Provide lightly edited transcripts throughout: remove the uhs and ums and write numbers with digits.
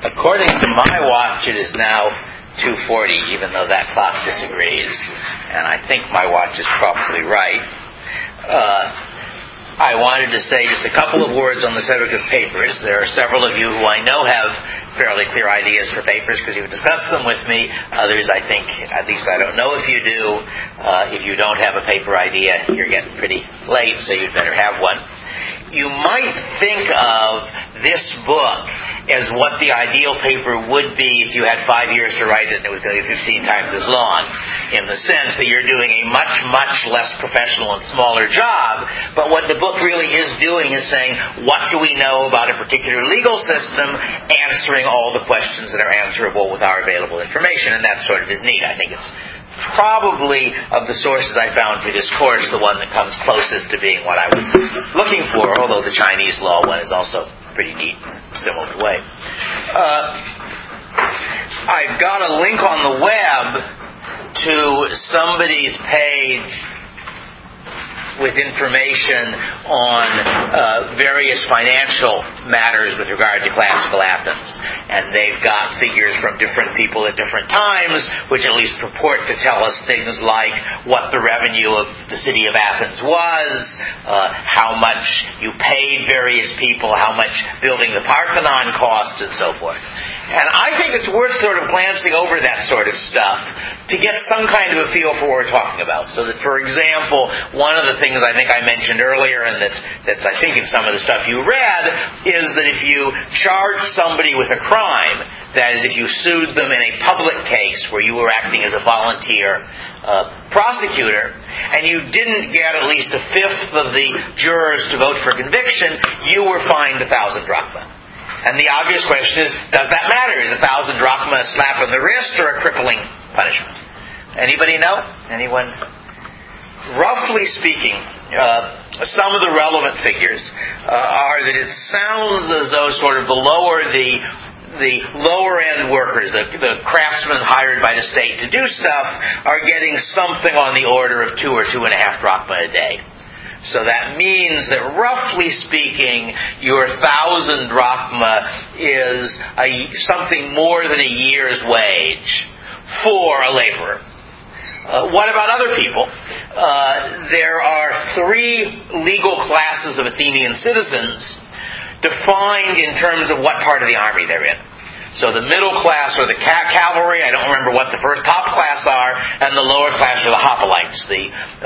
According to my watch, it is now 2:40, even though that clock disagrees. And I think my watch is probably right. I wanted to say just a couple of words on the subject of papers. There are several of you who I know have fairly clear ideas for papers because you've discussed them with me. Others, I think, at least I don't know if you do. If you don't have a paper idea, you're getting pretty late, so you'd better have one. You might think of this book as what the ideal paper would be if you had 5 years to write it and it was going to be 15 times as long, in the sense that you're doing a much, much less professional and smaller job. But what the book really is doing is saying, what do we know about a particular legal system, answering all the questions that are answerable with our available information, and that sort of is neat. I think it's probably, of the sources I found for this course, the one that comes closest to being what I was looking for, although the Chinese law one is also pretty neat, similar way. I've got a link on the web to somebody's page with information on various financial matters with regard to classical Athens. And they've got figures from different people at different times, which at least purport to tell us things like what the revenue of the city of Athens was, how much you paid various people, how much building the Parthenon cost, and so forth. And I think it's worth sort of glancing over that sort of stuff to get some kind of a feel for what we're talking about. So that, for example, one of the things I think I mentioned earlier, and that's I think in some of the stuff you read, is that if you charge somebody with a crime, that is, if you sued them in a public case where you were acting as a volunteer prosecutor, and you didn't get at least a fifth of the jurors to vote for conviction, you were fined 1,000 drachma. And the obvious question is, does that matter? Is 1,000 drachma a slap on the wrist or a crippling punishment? Anybody know? Anyone? Roughly speaking, some of the relevant figures are that it sounds as though sort of the lower end workers, the craftsmen hired by the state to do stuff, are getting something on the order of 2 or 2.5 drachma a day. So that means that, roughly speaking, your 1,000 drachma is something more than a year's wage for a laborer. What about other people? There are 3 legal classes of Athenian citizens defined in terms of what part of the army they're in. So the middle class are the cavalry. I don't remember what the first top class are, and the lower class are the hoplites, the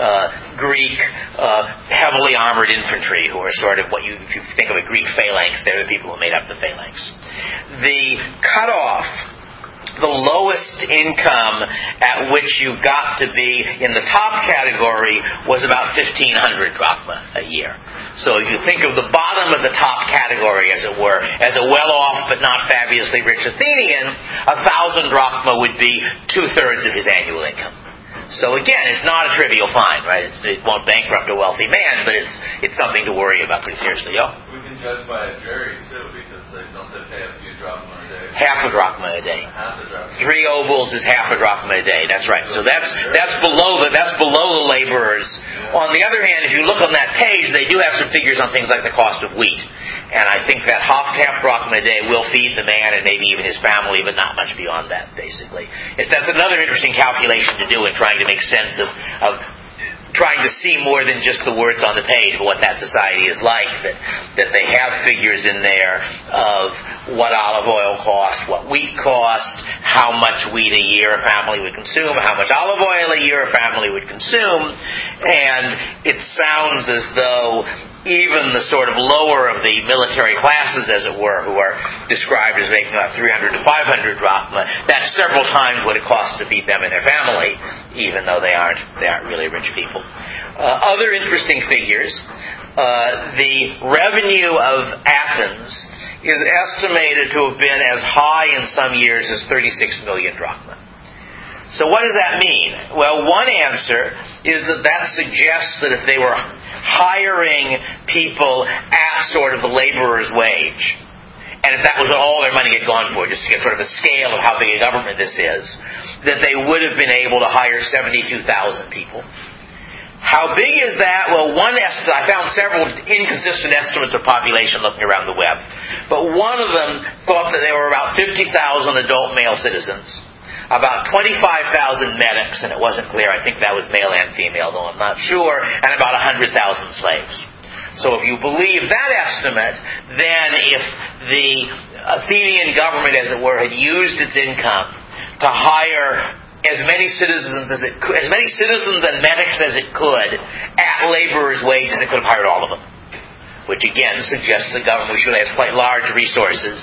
Greek heavily armored infantry, who are sort of if you think of a Greek phalanx, they're the people who made up the phalanx. The cutoff, the lowest income at which you got to be in the top category was about 1,500 drachma a year. So if you think of the bottom of the top category, as it were, as a well-off but not fabulously rich Athenian, 1,000 drachma would be 2/3 of his annual income. So again, it's not a trivial fine, right? It won't bankrupt a wealthy man, but it's something to worry about pretty seriously. Oh? We can judge by a jury too, because they don't pay a few drachma a day. Half a drachma a day. Half a drachma. 3 obols is half a drachma a day. That's right. So that's below the laborers. On the other hand, if you look on that page, they do have some figures on things like the cost of wheat. And I think that half drachma a day will feed the man and maybe even his family, but not much beyond that, basically. That's another interesting calculation to do in trying to make sense of trying to see more than just the words on the page, but what that society is like, that they have figures in there of what olive oil costs, what wheat costs, how much wheat a year a family would consume, how much olive oil a year a family would consume, and it sounds as though even the sort of lower of the military classes, as it were, who are described as making about 300 to 500 drachma, that's several times what it costs to feed them and their family, even though they aren't really rich people. Other interesting figures, the revenue of Athens is estimated to have been as high in some years as 36 million drachma. So what does that mean? Well, one answer is that suggests that if they were hiring people at sort of the laborer's wage, and if that was all their money had gone for, just to get sort of a scale of how big a government this is, that they would have been able to hire 72,000 people. How big is that? Well, one estimate, I found several inconsistent estimates of population looking around the web. But one of them thought that there were about 50,000 adult male citizens, about 25,000 medics, and it wasn't clear, I think that was male and female, though I'm not sure, and about 100,000 slaves. So if you believe that estimate, then if the Athenian government, as it were, had used its income to hire as many citizens and medics as it could at laborers' wages, it could have hired all of them. Which again suggests the government usually has quite large resources,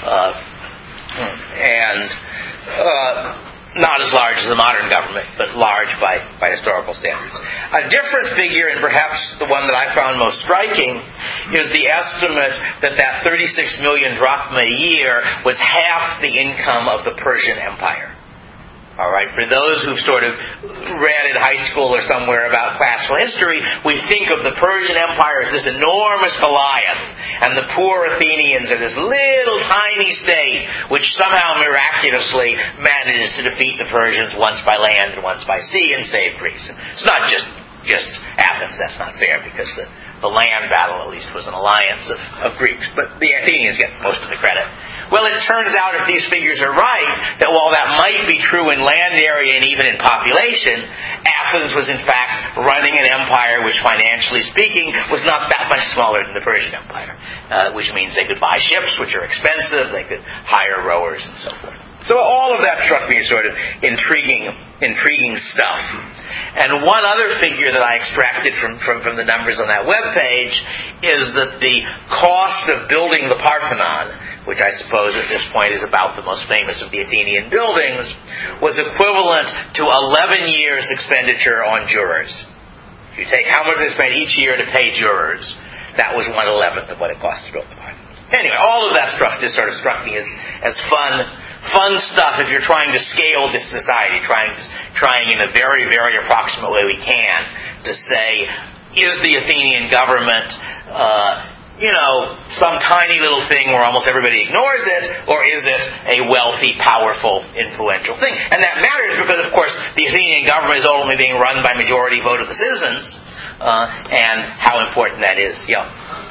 and not as large as the modern government, but large by historical standards. A different figure, and perhaps the one that I found most striking, is the estimate that 36 million drachma a year was half the income of the Persian Empire. All right, for those who've sort of read in high school or somewhere about classical history, we think of the Persian Empire as this enormous Goliath, and the poor Athenians are this little tiny state which somehow miraculously manages to defeat the Persians once by land and once by sea and save Greece. It's not just Athens. That's not fair, because the land battle at least was an alliance of Greeks, but the Athenians get most of the credit. Well, it turns out, if these figures are right, that while that might be true in land area and even in population, Athens was in fact running an empire which, financially speaking, was not that much smaller than the Persian Empire, which means they could buy ships, which are expensive, they could hire rowers and so forth. So all of that struck me as sort of intriguing stuff. And one other figure that I extracted from the numbers on that webpage is that the cost of building the Parthenon, which I suppose at this point is about the most famous of the Athenian buildings, was equivalent to 11 years' expenditure on jurors. If you take how much they spent each year to pay jurors, that was 1/11 of what it cost to build the Parthenon. Anyway, all of that stuff just sort of struck me as fun stuff if you're trying to scale this society, trying in a very, very approximate way we can to say, is the Athenian government some tiny little thing where almost everybody ignores it, or is it a wealthy, powerful, influential thing? And that matters because, of course, the Athenian government is ultimately being run by majority vote of the citizens, and how important that is. Yeah.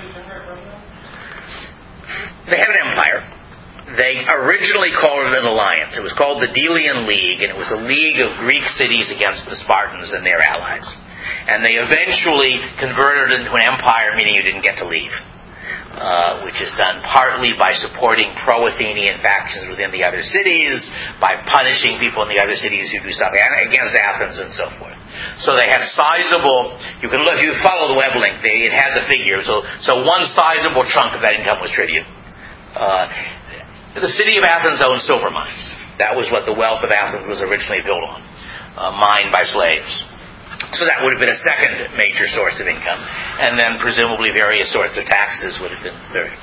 They have an empire. They originally called it an alliance. It was called the Delian League, and it was a league of Greek cities against the Spartans and their allies. And they eventually converted it into an empire, meaning you didn't get to leave, which is done partly by supporting pro-Athenian factions within the other cities, by punishing people in the other cities who do something against Athens and so forth. So they have sizable, you can look, if you follow the web link, it has a figure. So one sizable chunk of that income was tribute. The city of Athens owned silver mines. That was what the wealth of Athens was originally built on, mined by slaves. So that would have been a second major source of income. And then presumably various sorts of taxes would have been third.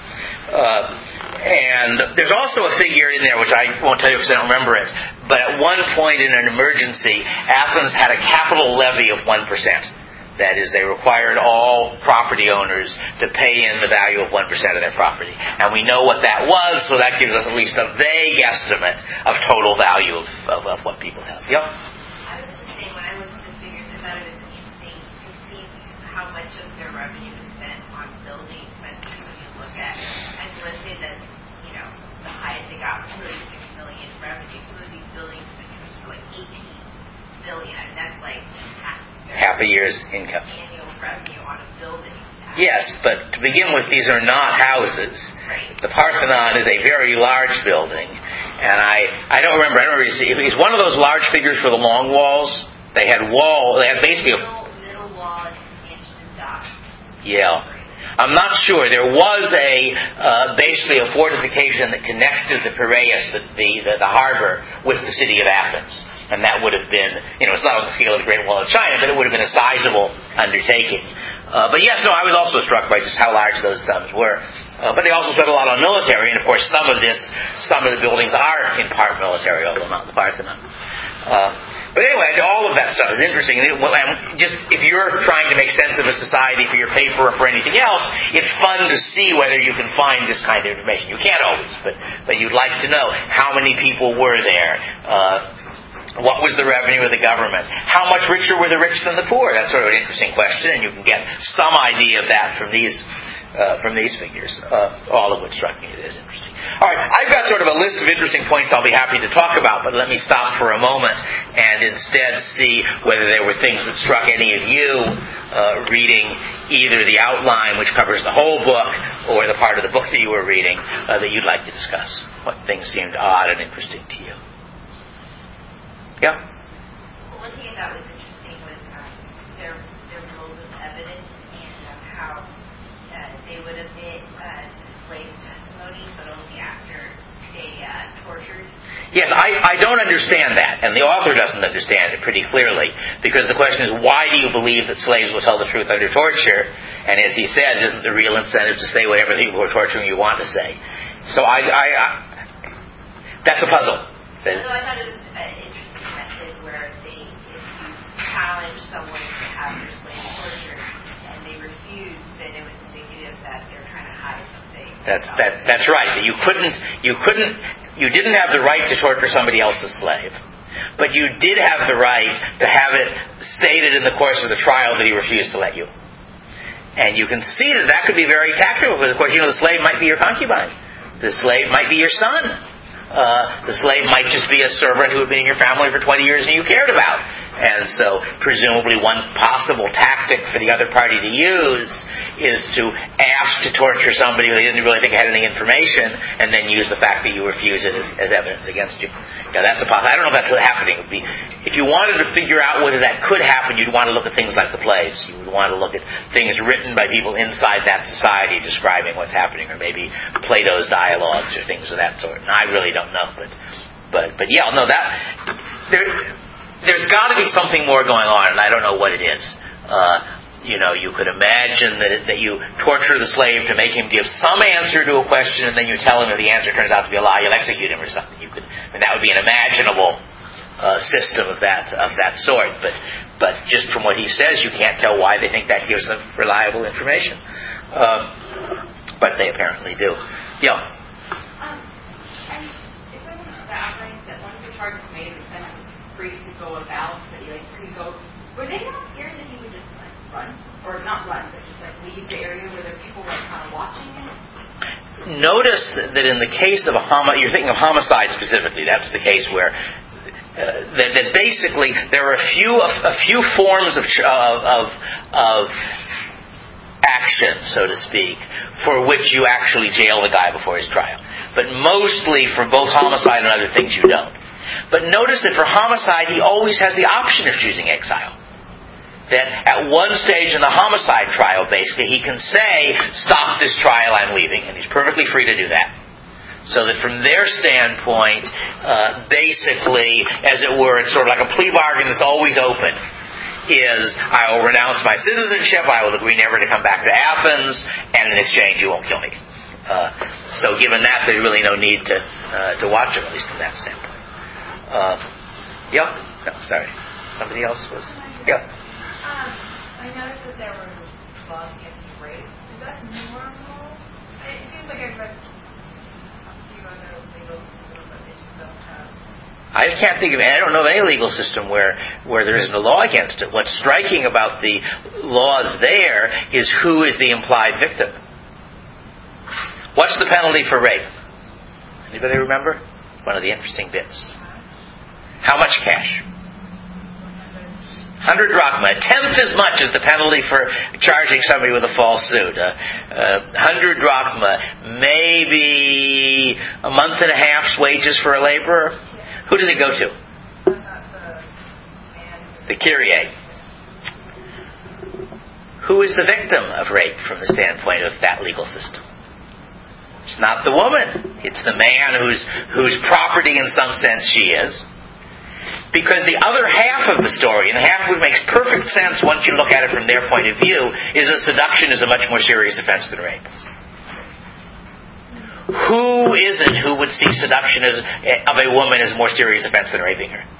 And there's also a figure in there, which I won't tell you because I don't remember it, but at one point in an emergency, Athens had a capital levy of 1%. That is, they required all property owners to pay in the value of 1% of their property. And we know what that was, so that gives us at least a vague estimate of total value of what people have. Yep? I was just saying, when I looked at the figures, I thought it was interesting to see how much of their revenue is spent on building expenses. When you look at, and let's say that, the highest they got was 36 million revenue. Some of these building expenditures were like 18 million. I mean, that's like half a year's income. Annual revenue on a building. Yes, but to begin with, these are not houses. Right. The Parthenon is a very large building, and I don't remember. It's one of those large figures for the long walls. They had basically middle wall expansion and dock. Yeah. I'm not sure. There was basically a fortification that connected the Piraeus, the harbor, with the city of Athens. And that would have been, it's not on the scale of the Great Wall of China, but it would have been a sizable undertaking. But yes, I was also struck by just how large those sums were. But they also spent a lot on military, and of course some of the buildings are in part military, although not the Parthenon. But anyway, all of that stuff is interesting. Just if you're trying to make sense of a society for your paper or for anything else, it's fun to see whether you can find this kind of information. You can't always, but you'd like to know how many people were there. What was the revenue of the government? How much richer were the rich than the poor? That's sort of an interesting question, and you can get some idea of that from these figures, all of which struck me as interesting. All right, I've got sort of a list of interesting points I'll be happy to talk about, but let me stop for a moment and instead see whether there were things that struck any of you reading either the outline, which covers the whole book, or the part of the book that you were reading that you'd like to discuss. What things seemed odd and interesting to you? Yeah? Well, one thing I thought was interesting was their rules of evidence and how they would admit slave testimony, but only after they tortured. Yes, I don't understand that, and the author doesn't understand it pretty clearly, because the question is, why do you believe that slaves will tell the truth under torture? And as he says, isn't the real incentive to say whatever the people who are torturing you want to say? So that's a puzzle. So I thought it was an interesting method where if you challenge someone to have their slave tortured and they refuse, then it was indicative that they're trying to hide something. That's right. You didn't have the right to torture somebody else's slave, but you did have the right to have it stated in the course of the trial that he refused to let you. And you can see that could be very tactical, because of course, the slave might be your concubine. The slave might be your son. The slave might just be a servant who had been in your family for 20 years and you cared about. And so, presumably, one possible tactic for the other party to use is to ask to torture somebody who they didn't really think had any information, and then use the fact that you refuse it as evidence against you. Now, that's a possibility. I don't know if that's happening. It would be, if you wanted to figure out whether that could happen, you'd want to look at things like the plays. You would want to look at things written by people inside that society describing what's happening, or maybe Plato's dialogues or things of that sort. And I really don't know, but yeah, no, there's got to be something more going on, and I don't know what it is. You could imagine that you torture the slave to make him give some answer to a question, and then you tell him if the answer turns out to be a lie, you'll execute him or something. That would be an imaginable system of that sort. But just from what he says, you can't tell why they think that gives them reliable information. But they apparently do. Yeah. If I want to establish that one of the charges made, the defendant was free to go about, that he could go. Were they not scared that he would just run, or not run, but just leave the area where there were people kind of watching him? Notice that in the case of you're thinking of homicide specifically. That's the case where that basically there are a few forms of action, so to speak, for which you actually jail the guy before his trial. But mostly for both homicide and other things you don't. But notice that for homicide, he always has the option of choosing exile. That at one stage in the homicide trial, basically, he can say, stop this trial, I'm leaving. And he's perfectly free to do that. So that from their standpoint, basically, as it were, it's sort of like a plea bargain that's always open. Is, I will renounce my citizenship, I will agree never to come back to Athens, and in exchange you won't kill me. So given that, there's really no need to watch him, at least from that standpoint. Yeah? No, sorry. Somebody else was... Yeah. I noticed that there were laws against rape. Is that normal? It seems like I've read a few other legal systems, but they just don't have... I can't think of any. I don't know of any legal system where there isn't a law against it. What's striking about the laws there is who is the implied victim. What's the penalty for rape? Anybody remember? One of the interesting bits. How much cash? 100 drachma. A tenth as much as the penalty for charging somebody with a false suit. 100 drachma. Maybe a month and a half's wages for a laborer. Who does it go to? The Kyrie. Who is the victim of rape from the standpoint of that legal system? It's not the woman. It's the man whose property in some sense she is. Because the other half of the story, and the half which makes perfect sense once you look at it from their point of view, is that seduction is a much more serious offense than rape. Who isn't who would see seduction of a woman as a more serious offense than raping her?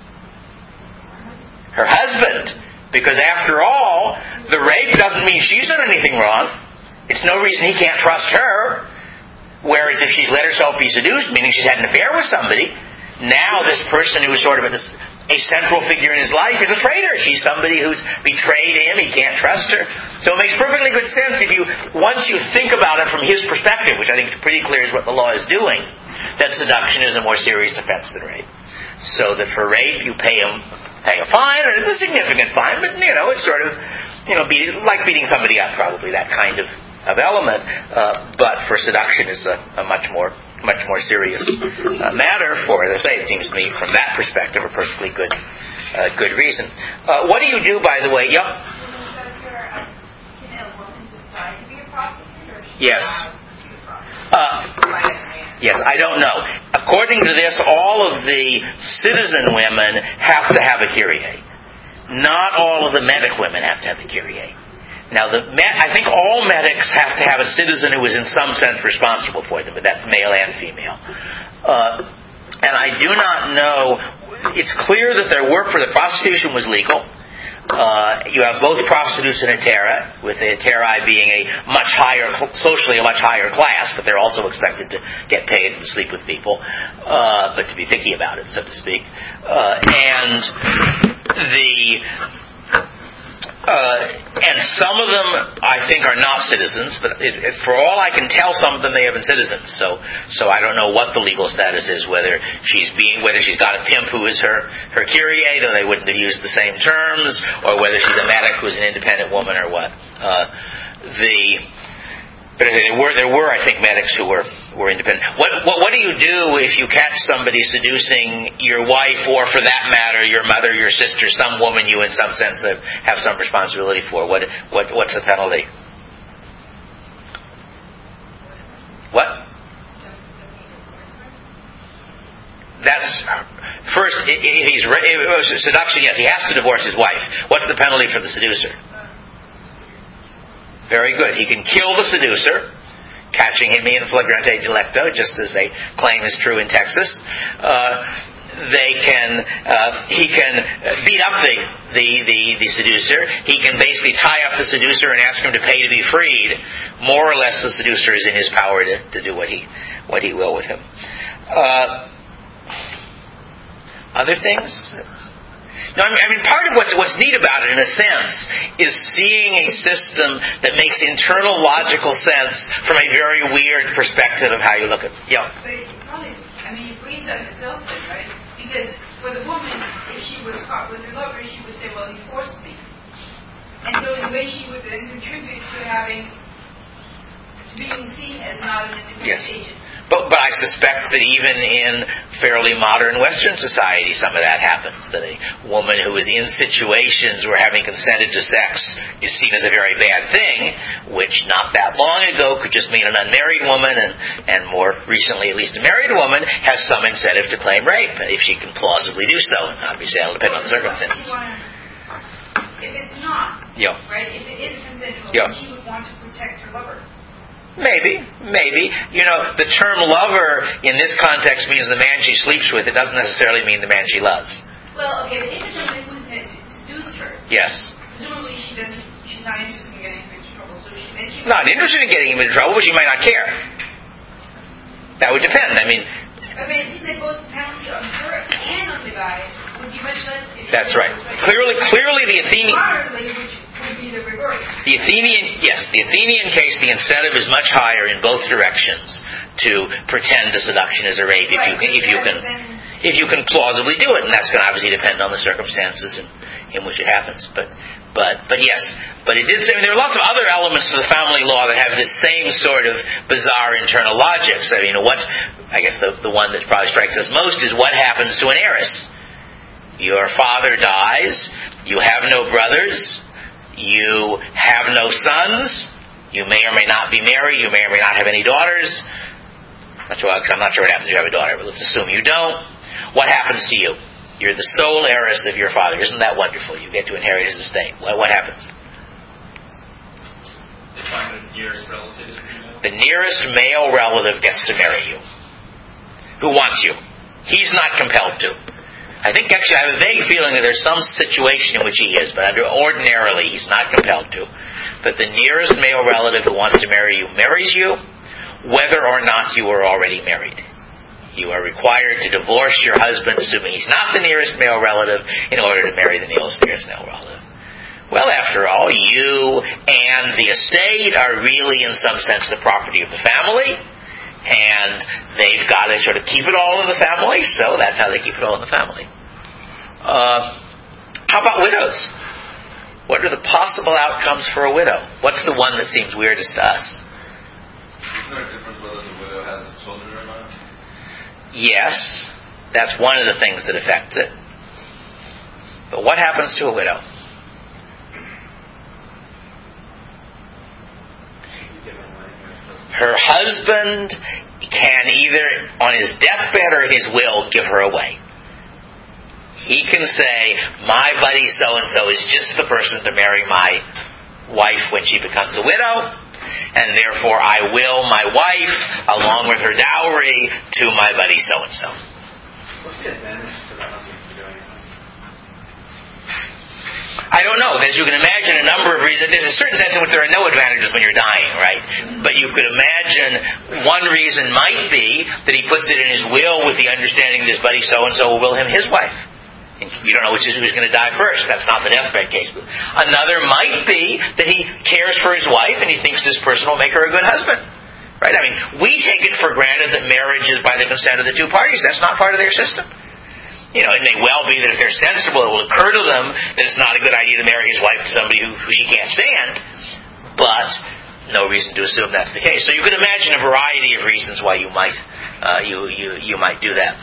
Her husband. Because after all, the rape doesn't mean she's done anything wrong. It's no reason he can't trust her. Whereas if she's let herself be seduced, meaning she's had an affair with somebody, now this person who is sort of at a central figure in his life is a traitor. She's somebody who's betrayed him. He can't trust her. So it makes perfectly good sense once you think about it from his perspective, which I think is pretty clear is what the law is doing, that seduction is a more serious offense than rape. So that for rape you pay a fine, and it's a significant fine, but it's sort of like beating somebody up, probably that kind of element. But for seduction is a much more serious matter for, as I say, it seems to me from that perspective a perfectly good reason. What do you do, by the way? Yep. Can a woman decide to be a prostitute, or Yes. prostitute? Yes, I don't know. According to this, all of the citizen women have to have a Kyrie. Not all of the medic women have to have a Kyrie. Now, I think all medics have to have a citizen who is in some sense responsible for them, but that's male and female. And I do not know. It's clear that their work for the prostitution was legal. You have both prostitutes and hetera, with the heterae being socially a much higher class, but they're also expected to get paid and sleep with people, but to be picky about it, so to speak. And some of them, I think, are not citizens, but for all I can tell, some of them may have been citizens. So I don't know what the legal status is, whether she's got a pimp who is her Kyrie, though they wouldn't have used the same terms, or whether she's a medic who's an independent woman or what. But there were, I think, medics who were independent. What do you do if you catch somebody seducing your wife, or for that matter, your mother, your sister, some woman you in some sense have some responsibility for? What's the penalty? What? That's first. Seduction, yes, he has to divorce his wife. What's the penalty for the seducer? Very good. He can kill the seducer, catching him in flagrante delicto, just as they claim is true in Texas. He can beat up the seducer. He can basically tie up the seducer and ask him to pay to be freed. More or less, the seducer is in his power to do what he will with him. Other things? No, I mean, part of what's neat about it, in a sense, is seeing a system that makes internal logical sense from a very weird perspective of how you look at it. Yeah. But probably, it brings up itself then, right? Because for the woman, if she was caught with her lover, she would say, well, he forced me. And so in a way she would then contribute to being seen as not an independent agent. But I suspect that even in fairly modern Western society, some of that happens. That a woman who is in situations where having consented to sex is seen as a very bad thing, which not that long ago could just mean an unmarried woman, and more recently at least a married woman, has some incentive to claim rape, if she can plausibly do so. And obviously that'll depend on the circumstances. If it's not, right, if it is consensual, then she would want to protect her lover. Maybe. The term lover in this context means the man she sleeps with. It doesn't necessarily mean the man she loves. Well, okay, but if it's somebody who's seduced her, yes, presumably she's not interested in getting him into trouble. So not interested in getting him into trouble, but she might not care. That would depend. I mean, it seems like both the penalty on her and on the guy would be much less. That's right. Clearly, the Athenian. Would be the reverse. The Athenian case, the incentive is much higher in both directions to pretend a seduction is a rape if you can plausibly do it, and that's going to obviously depend on the circumstances in which it happens. But yes, but it did say there are lots of other elements to the family law that have this same sort of bizarre internal logic. So I guess the one that probably strikes us most is what happens to an heiress. Your father dies. You have no brothers. You have no sons. You may or may not be married. You may or may not have any daughters. I'm not sure what happens if you have a daughter, but let's assume you don't. What happens to you? You're the sole heiress of your father. Isn't that wonderful? You get to inherit his estate. What happens? They find the nearest relative. The nearest male relative gets to marry you. Who wants you? He's not compelled to. I think actually I have a vague feeling that there's some situation in which he is, but ordinarily he's not compelled to. But the nearest male relative who wants to marry you marries you, whether or not you are already married. You are required to divorce your husband, assuming he's not the nearest male relative, in order to marry the nearest male relative. Well, after all, you and the estate are really, in some sense, the property of the family, and they've got to sort of keep it all in the family, so that's how they keep it all in the family. How about widows? What are the possible outcomes for a widow? What's the one that seems weirdest to us? Isn't there a difference whether the widow has children or not? Yes, that's one of the things that affects it. But what happens to a widow? Her husband can either, on his deathbed or his will, give her away. He can say, my buddy so-and-so is just the person to marry my wife when she becomes a widow, and therefore I will my wife, along with her dowry, to my buddy so-and-so. What's the advantage to the husband for doing that? I don't know. As you can imagine, a number of reasons. There's a certain sense in which there are no advantages when you're dying, right? But you could imagine one reason might be that he puts it in his will with the understanding that his buddy so-and-so will him his wife. And you don't know who's going to die first. That's not the deathbed case. Another might be that he cares for his wife and he thinks this person will make her a good husband. Right? I mean, we take it for granted that marriage is by the consent of the two parties. That's not part of their system. You know, it may well be that if they're sensible, it will occur to them that it's not a good idea to marry his wife to somebody who she can't stand. But no reason to assume that's the case. So you can imagine a variety of reasons why you might you might do that.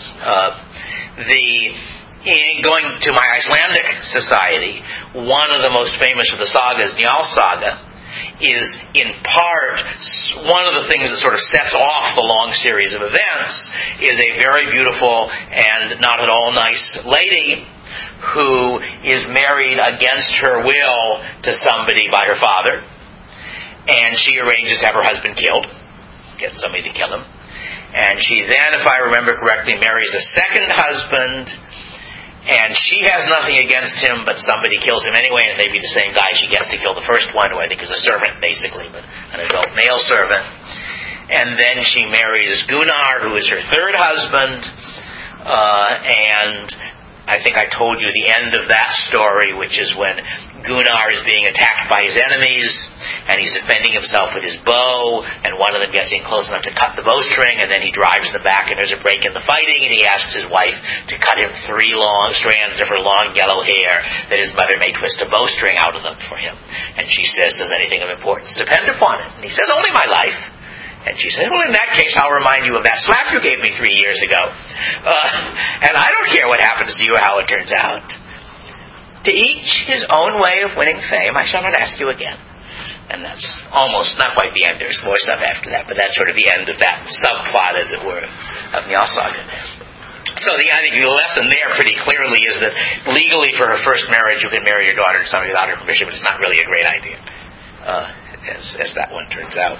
In going to my Icelandic society, one of the most famous of the sagas, Njal Saga, is in part one of the things that sort of sets off the long series of events is a very beautiful and not at all nice lady who is married against her will to somebody by her father, and she arranges to have her husband killed, gets somebody to kill him, and she then, if I remember correctly, marries a second husband. And she has nothing against him, but somebody kills him anyway, and it may be the same guy she gets to kill the first one, who I think is a servant, basically, but an adult male servant. And then she marries Gunnar, who is her third husband, and I think I told you the end of that story, which is when Gunnar is being attacked by his enemies, and he's defending himself with his bow, and one of them gets in close enough to cut the bowstring, and then he drives them back, and there's a break in the fighting, and he asks his wife to cut him 3 long strands of her long yellow hair, that his mother may twist a bowstring out of them for him. And she says, does anything of importance depend upon it? And he says, only my life. And she said, well, in that case, I'll remind you of that slap you gave me 3 years ago. And I don't care what happens to you or how it turns out. To each his own way of winning fame, I shall not ask you again. And that's almost, not quite the end, there's more stuff after that, but that's sort of the end of that subplot, as it were, of Njal Saga. So I think the lesson there pretty clearly is that legally for her first marriage, you can marry your daughter to somebody without her permission, but it's not really a great idea. As that one turns out.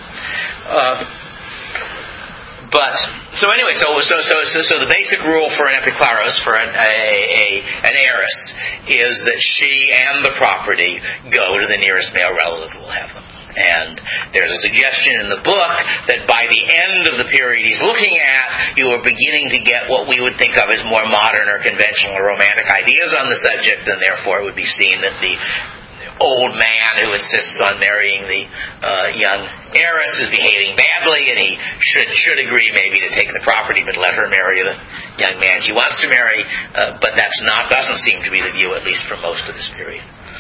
So the basic rule for an epiklaros, for an heiress, is that she and the property go to the nearest male relative who will have them. And there's a suggestion in the book that by the end of the period he's looking at, you are beginning to get what we would think of as more modern or conventional or romantic ideas on the subject, and therefore it would be seen that the old man who insists on marrying the young heiress is behaving badly, and he should agree maybe to take the property but let her marry the young man she wants to marry. But doesn't seem to be the view, at least for most of this period.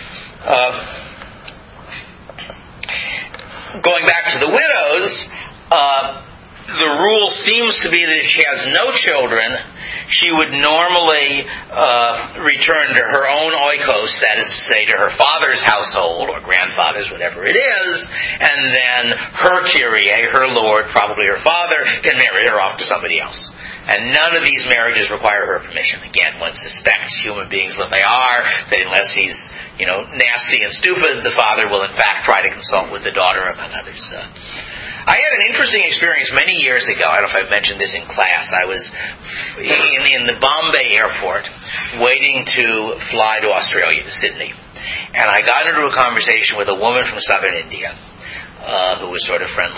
Going back to the widows, the rule seems to be that if she has no children, she would normally return to her own oikos, that is to say, to her father's household, or grandfather's, whatever it is, and then her Kyrie, her lord, probably her father, can marry her off to somebody else. And none of these marriages require her permission. Again, one suspects, human beings what they are, that unless he's, nasty and stupid, the father will in fact try to consult with the daughter, among others. I had an interesting experience many years ago. I don't know if I've mentioned this in class. I was in the Bombay airport waiting to fly to Australia, to Sydney. And I got into a conversation with a woman from southern India who was sort of friendly.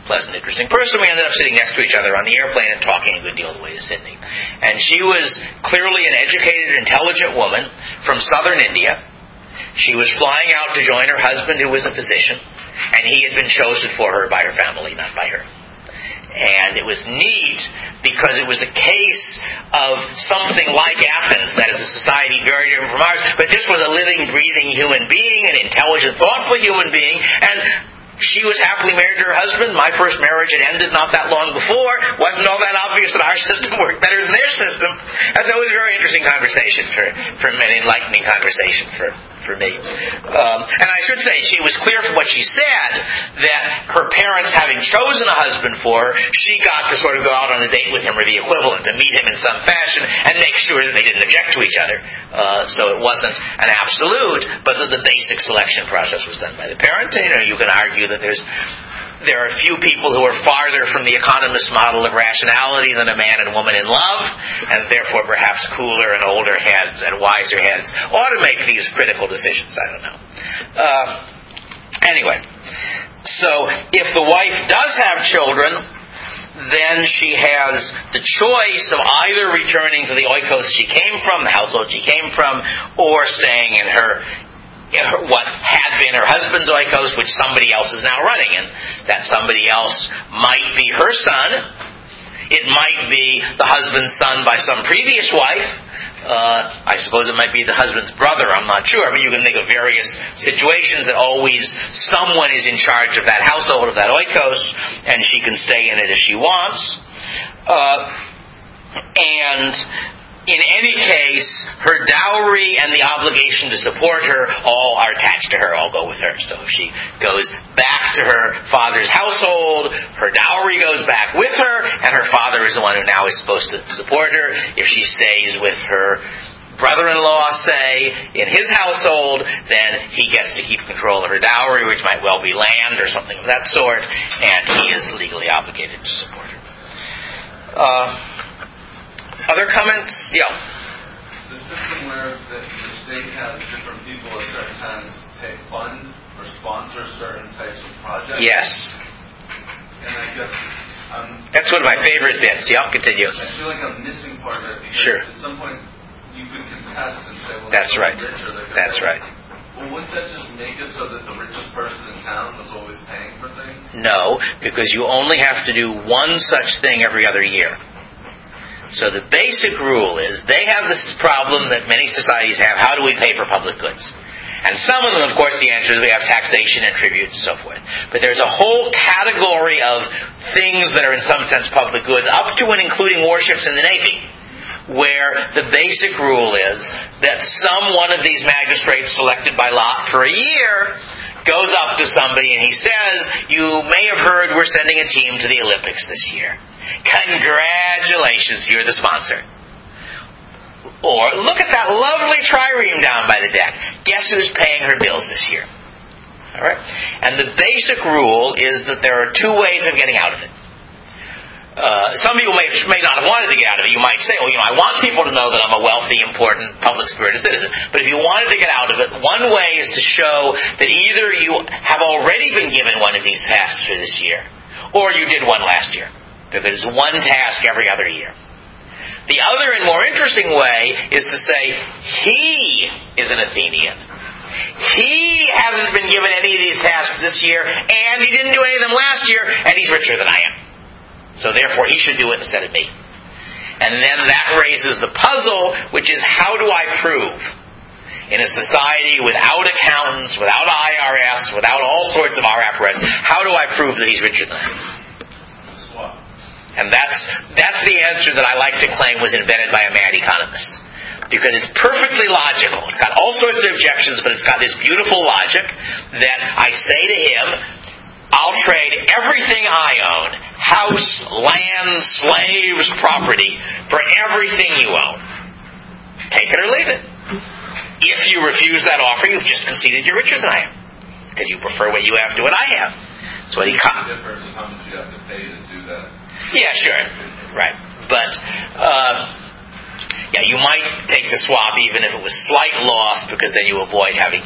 pleasant, interesting person. We ended up sitting next to each other on the airplane and talking a good deal of the way to Sydney. And she was clearly an educated, intelligent woman from southern India. She was flying out to join her husband, who was a physician, and he had been chosen for her by her family, not by her. And it was neat because it was a case of something like Athens, that is a society very different from ours, but this was a living, breathing human being, an intelligent, thoughtful human being, and she was happily married to her husband. My first marriage had ended not that long before. Wasn't all that obvious that our system worked better than their system. And so it was a very interesting conversation for an enlightening conversation for me. And I should say, she was clear from what she said that her parents, having chosen a husband for her, she got to sort of go out on a date with him or the equivalent, to meet him in some fashion and make sure that they didn't object to each other. So it wasn't an absolute, but the basic selection process was done by the parent. You can argue that there are few people who are farther from the economist model of rationality than a man and woman in love, and therefore perhaps cooler and older heads and wiser heads ought to make these critical decisions. I don't know. Anyway, so if the wife does have children, then she has the choice of either returning to the oikos she came from, the household she came from, or staying in what had been her husband's oikos, which somebody else is now running. And that somebody else might be her son. It might be the husband's son by some previous wife. I suppose it might be the husband's brother, I'm not sure. But you can think of various situations that always someone is in charge of that household, of that oikos, and she can stay in it if she wants. And in any case, her dowry and the obligation to support her all are attached to her, all go with her. So if she goes back to her father's household, her dowry goes back with her, and her father is the one who now is supposed to support her. If she stays with her brother-in-law, say, in his household, then he gets to keep control of her dowry, which might well be land or something of that sort, and he is legally obligated to support her. Other comments? Yeah. The system where the state has different people at certain times fund or sponsor certain types of projects. Yes. And I guess that's one of my favorite bits. Yeah, I'll continue. I feel like I'm missing part of it because sure. At some point you could contest and say, well, that's right. Richer, that's right. Well, wouldn't that just make it so that the richest person in town was always paying for things? No, because you only have to do one such thing every other year. So the basic rule is, they have this problem that many societies have: how do we pay for public goods? And some of them, of course, the answer is we have taxation and tribute and so forth. But there's a whole category of things that are in some sense public goods, up to and including warships in the Navy, where the basic rule is that some one of these magistrates selected by lot for a year goes up to somebody and he says, you may have heard we're sending a team to the Olympics this year. Congratulations, you're the sponsor. Or, look at that lovely trireme down by the deck. Guess who's paying her bills this year? All right? And the basic rule is that there are two ways of getting out of it. Some people may not have wanted to get out of it. You might say, well, I want people to know that I'm a wealthy, important, public-spirited citizen. But if you wanted to get out of it, one way is to show that either you have already been given one of these tasks for this year, or you did one last year. Because it's one task every other year. The other and more interesting way is to say, he is an Athenian. He hasn't been given any of these tasks this year, and he didn't do any of them last year, and he's richer than I am. So therefore, he should do it instead of me. And then that raises the puzzle, which is, how do I prove, in a society without accountants, without IRS, without all sorts of our apparatus, how do I prove that he's richer than I am? And that's the answer that I like to claim was invented by a mad economist. Because it's perfectly logical. It's got all sorts of objections, but it's got this beautiful logic that I say to him, I'll trade everything I own, house, land, slaves, property, for everything you own. Take it or leave it. If you refuse that offer, you've just conceded you're richer than I am. Because you prefer what you have to what I have. That's what he caught. The difference of how much you have to pay to do that. Yeah, sure. Right. But, you might take the swap even if it was slight loss, because then you avoid having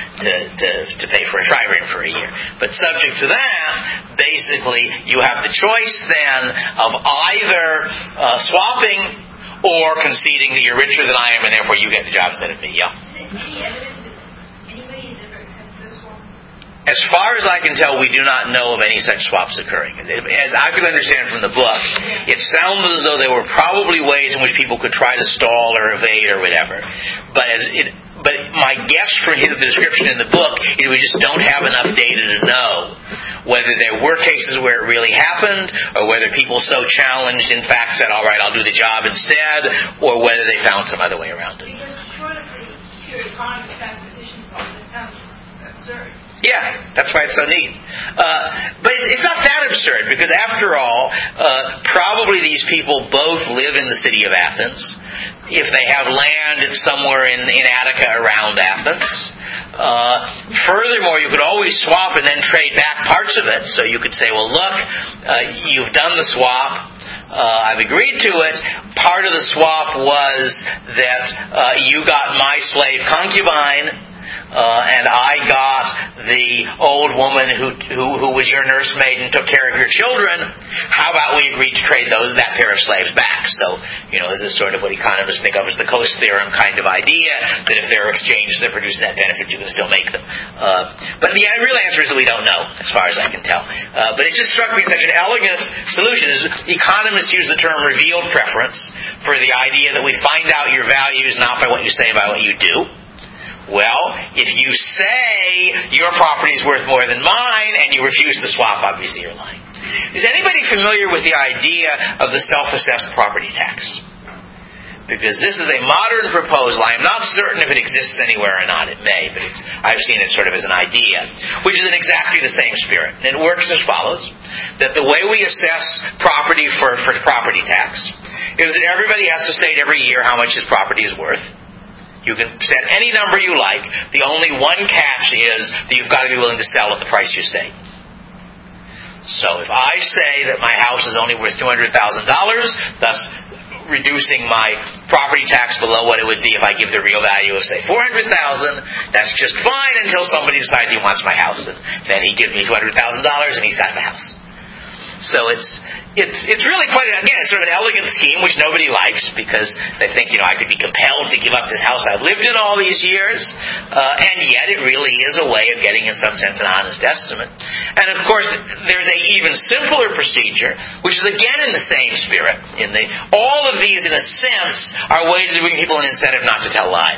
to pay for a dry run for a year. But subject to that, basically, you have the choice then of either swapping or conceding that you're richer than I am and therefore you get the job instead of me. Yeah. Is there any evidence that anybody has ever accepted this swap? As far as I can tell, we do not know of any such swaps occurring. As I could understand from the book, it sounds as though there were probably ways in which people could try to stall or evade or whatever. But my guess from the description in the book is we just don't have enough data to know whether there were cases where it really happened, or whether people so challenged in fact said, all right, I'll do the job instead, or whether they found some other way around it. Because short of the pure economic statistician's clause, it sounds absurd. Yeah, that's why it's so neat. But it's not that absurd, because after all, probably these people both live in the city of Athens. If they have land somewhere in Attica around Athens. Furthermore, you could always swap and then trade back parts of it. So you could say, well, look, you've done the swap. I've agreed to it. Part of the swap was that you got my slave concubine, and I got the old woman who was your nursemaid and took care of your children. How about we agree to trade that pair of slaves back? So, this is sort of what economists think of as the Coase theorem kind of idea, that if there are exchanges that produce net benefits, you can still make them. But the real answer is that we don't know, as far as I can tell. But it just struck me as such an elegant solution. Economists use the term revealed preference for the idea that we find out your values not by what you say, by what you do. Well, if you say your property is worth more than mine and you refuse to swap, obviously you're lying. Is anybody familiar with the idea of the self-assessed property tax? Because this is a modern proposal. I am not certain if it exists anywhere or not. It may, but I've seen it sort of as an idea, which is in exactly the same spirit. And it works as follows: that the way we assess property for property tax is that everybody has to state every year how much his property is worth. You can set any number you like. The only one catch is that you've got to be willing to sell at the price you state. So if I say that my house is only worth $200,000, thus reducing my property tax below what it would be if I give the real value of, say, $400,000, that's just fine until somebody decides he wants my house. And then he gives me $200,000 and he's got the house. So it's really quite, again, it's sort of an elegant scheme which nobody likes, because they think, I could be compelled to give up this house I've lived in all these years, and yet it really is a way of getting, in some sense, an honest estimate. And of course, there's an even simpler procedure, which is again in the same spirit. All of these, in a sense, are ways of giving people an incentive not to tell lies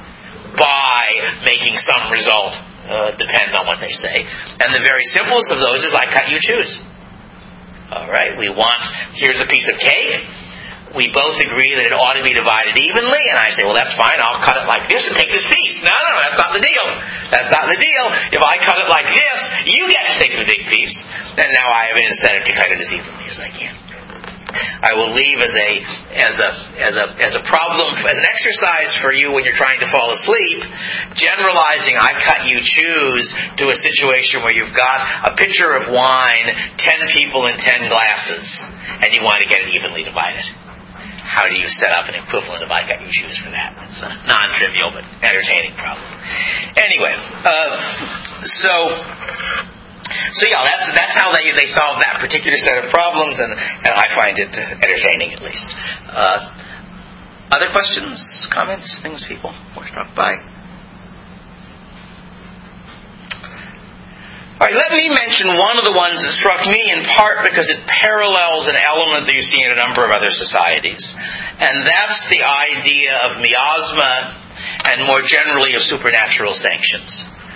by making some result depend on what they say. And the very simplest of those is I cut, you choose. All right, here's a piece of cake. We both agree that it ought to be divided evenly, and I say, well, that's fine, I'll cut it like this and take this piece. No, that's not the deal. That's not the deal. If I cut it like this, you get to take the big piece. And now I have an incentive to cut it as evenly as I can. I will leave as a problem, as an exercise for you when you're trying to fall asleep, generalizing I cut, you choose to a situation where you've got a pitcher of wine, 10 people in 10 glasses, and you want to get it evenly divided. How do you set up an equivalent of I cut, you choose for that? It's a non-trivial but entertaining problem. Anyway, So yeah, that's how they solve that particular set of problems, and I find it entertaining, at least. Other questions, comments, things people were struck by? All right, let me mention one of the ones that struck me in part because it parallels an element that you see in a number of other societies, and that's the idea of miasma and more generally of supernatural sanctions.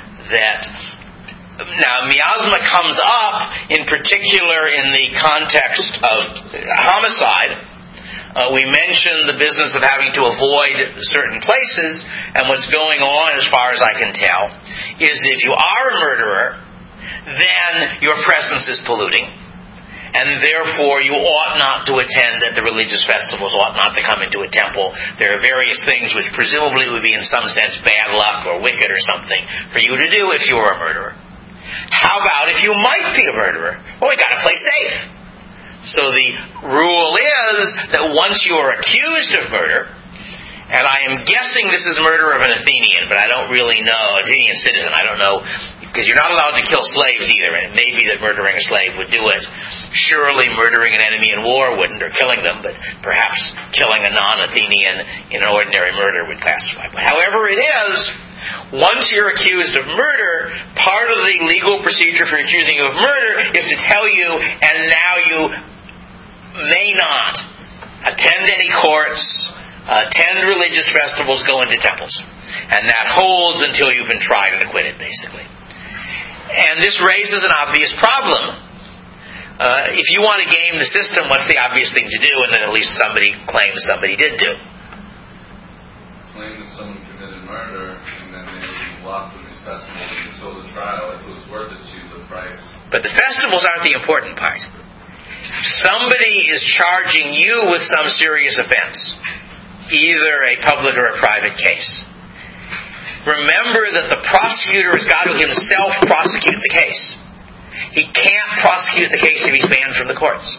Now, miasma comes up in particular in the context of homicide. We mentioned the business of having to avoid certain places, and what's going on, as far as I can tell, is if you are a murderer, then your presence is polluting, and therefore you ought not to attend at the religious festivals, ought not to come into a temple. There are various things which presumably would be in some sense bad luck or wicked or something for you to do if you were a murderer. How about if you might be a murderer? Well, we got to play safe. So the rule is that once you are accused of murder, And I am guessing this is murder of an Athenian, but I don't really know. Athenian citizen, I don't know. Because you're not allowed to kill slaves either, and it may be that murdering a slave would do it. Surely murdering an enemy in war wouldn't, or killing them, but perhaps killing a non-Athenian in an ordinary murder would classify. But however it is, once you're accused of murder, part of the legal procedure for accusing you of murder is to tell you, and now you may not attend any courts, attend religious festivals, go into temples. And that holds until you've been tried and acquitted, basically. And this raises an obvious problem. If you want to game the system, what's the obvious thing to do? And then at least somebody claims somebody did do. Claim that someone committed murder, and then they would be blocked from these festivals until the trial. If it was worth it to you, the price. But the festivals aren't the important part. Somebody is charging you with some serious offense, either a public or a private case. Remember that the prosecutor has got to himself prosecute the case. He can't prosecute the case if he's banned from the courts.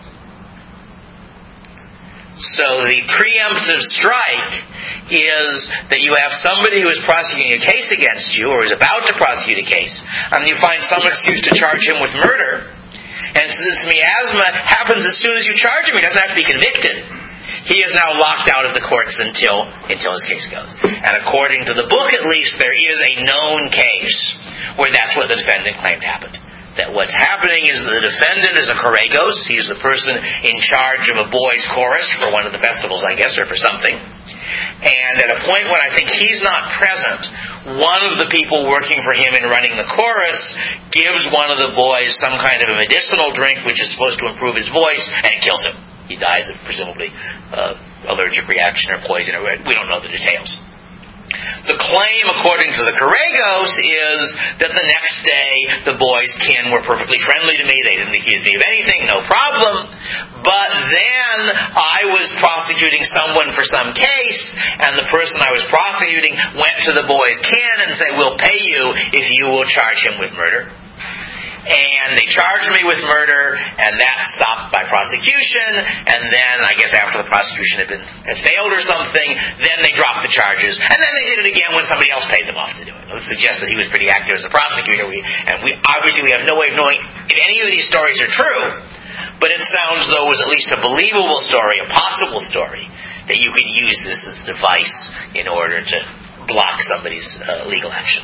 So the preemptive strike is that you have somebody who is prosecuting a case against you, or is about to prosecute a case, and you find some excuse to charge him with murder. And since miasma happens as soon as you charge him, he doesn't have to be convicted. He is now locked out of the courts until his case goes. And according to the book, at least, there is a known case where that's what the defendant claimed happened. That what's happening is the defendant is a choregos. He's the person in charge of a boys' chorus for one of the festivals, I guess, or for something. And at a point when I think he's not present, one of the people working for him in running the chorus gives one of the boys some kind of a medicinal drink which is supposed to improve his voice, and it kills him. He dies of presumably allergic reaction or poison, or we don't know the details. The claim, according to the choregos, is that the next day the boys' kin were perfectly friendly to me. They didn't accuse me of anything, no problem. But then I was prosecuting someone for some case, and the person I was prosecuting went to the boys' kin and said, "We'll pay you if you will charge him with murder." And they charged me with murder, and that stopped by prosecution. And then, I guess after the prosecution had failed or something, then they dropped the charges. And then they did it again when somebody else paid them off to do it. It suggests that he was pretty active as a prosecutor. We obviously have no way of knowing if any of these stories are true. But it sounds though it was at least a believable story, a possible story, that you could use this as a device in order to block somebody's legal action.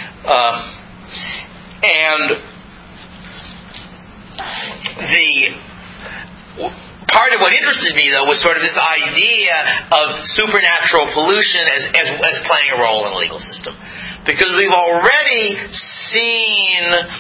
The part of what interested me, though, was sort of this idea of supernatural pollution as playing a role in the legal system. Because we've already seen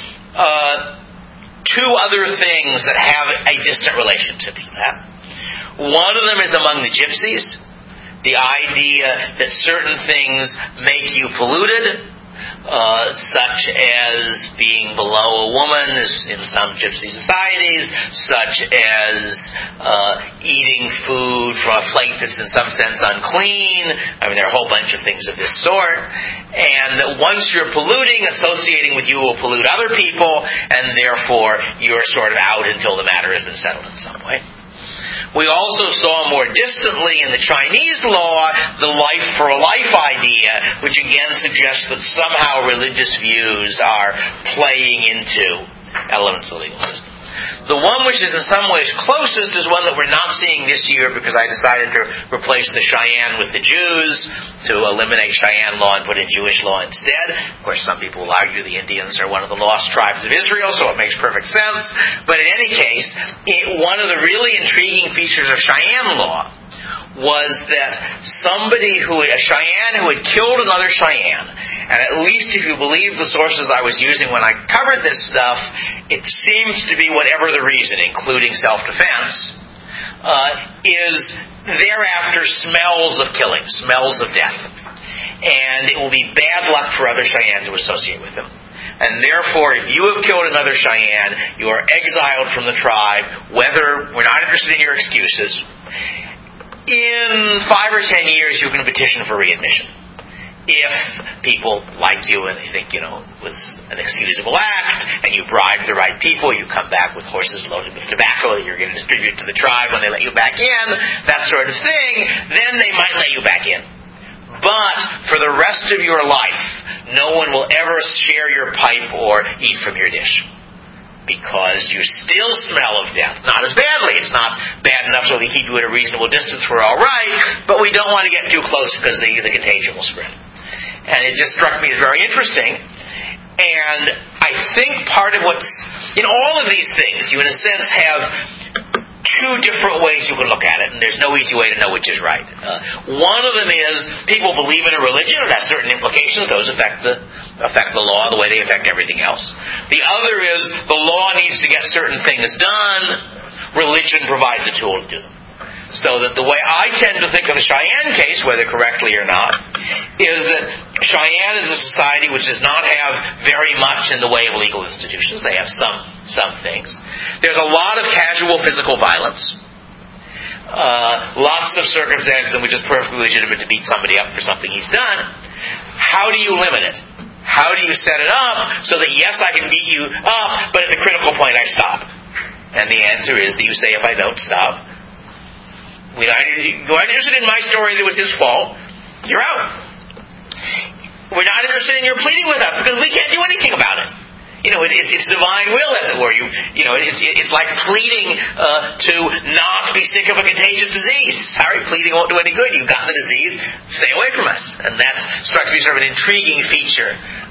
two other things that have a distant relationship to that. One of them is among the gypsies, the idea that certain things make you polluted, such as being below a woman in some gypsy societies, such as eating food from a plate that's in some sense unclean. I mean, there are a whole bunch of things of this sort. And that once you're polluting, associating with you will pollute other people, and therefore you're sort of out until the matter has been settled in some way. We also saw more distantly in the Chinese law the life for a life idea, which again suggests that somehow religious views are playing into elements of the legal system. The one which is in some ways closest is one that we're not seeing this year because I decided to replace the Cheyenne with the Jews, to eliminate Cheyenne law and put in Jewish law instead. Of course, some people will argue the Indians are one of the lost tribes of Israel, so it makes perfect sense. But in any case, one of the really intriguing features of Cheyenne law was that a Cheyenne who had killed another Cheyenne, and at least if you believe the sources I was using when I covered this stuff, it seems to be whatever the reason, including self-defense, is thereafter smells of killing, smells of death. And it will be bad luck for other Cheyenne to associate with him. And therefore, if you have killed another Cheyenne, you are exiled from the tribe, whether we're not interested in your excuses. In 5 or 10 years, you can petition for readmission. If people like you and they think, it was an excusable act, and you bribe the right people, you come back with horses loaded with tobacco that you're going to distribute to the tribe when they let you back in, that sort of thing, then they might let you back in. But for the rest of your life, no one will ever share your pipe or eat from your dish. Because you still smell of death. Not as badly. It's not bad enough so we keep you at a reasonable distance. We're all right. But we don't want to get too close because the contagion will spread. And it just struck me as very interesting. And I think part of what's... In all of these things, you in a sense have two different ways you can look at it, and there's no easy way to know which is right. One of them is people believe in a religion. It has certain implications. Those affect the law the way they affect everything else. The other is the law needs to get certain things done. Religion provides a tool to do them. So that the way I tend to think of the Cheyenne case, whether correctly or not, is that Cheyenne is a society which does not have very much in the way of legal institutions. They have some things. There's a lot of casual physical violence. Lots of circumstances in which it's perfectly legitimate to beat somebody up for something he's done. How do you limit it? How do you set it up so that, yes, I can beat you up, but at the critical point I stop? And the answer is that you say, if I don't stop, you're not interested in my story that it was his fault, you're out. We're not interested in your pleading with us because we can't do anything about it. It's divine will, as it were. It's like pleading to not be sick of a contagious disease. Sorry, pleading won't do any good. You've got the disease. Stay away from us. And that strikes me as sort of an intriguing feature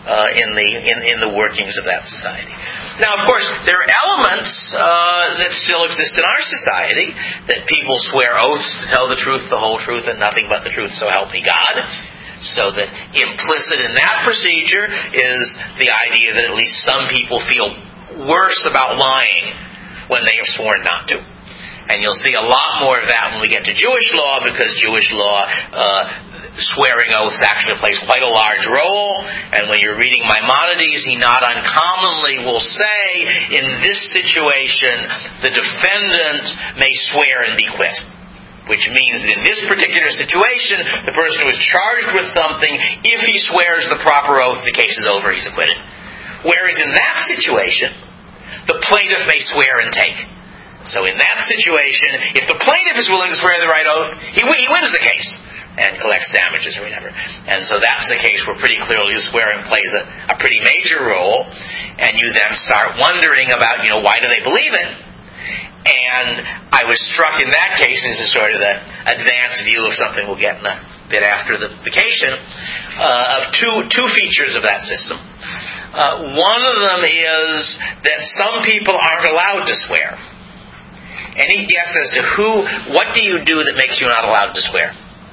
in the workings of that society. Now, of course, there are elements that still exist in our society, that people swear oaths to tell the truth, the whole truth, and nothing but the truth, so help me God. So that implicit in that procedure is the idea that at least some people feel worse about lying when they have sworn not to. And you'll see a lot more of that when we get to Jewish law, because Jewish law, swearing oaths actually plays quite a large role. And when you're reading Maimonides, he not uncommonly will say, in this situation, the defendant may swear and be quit. Which means that in this particular situation, the person who is charged with something, if he swears the proper oath, the case is over, he's acquitted. Whereas in that situation, the plaintiff may swear and take. So in that situation, if the plaintiff is willing to swear the right oath, he wins the case and collects damages or whatever. And so that's the case where pretty clearly swearing plays a pretty major role, and you then start wondering about, why do they believe it? And I was struck in that case, and this is sort of the advanced view of something we'll get in a bit after the vacation, of two features of that system. One of them is that some people aren't allowed to swear. Any guess as to what do you do that makes you not allowed to swear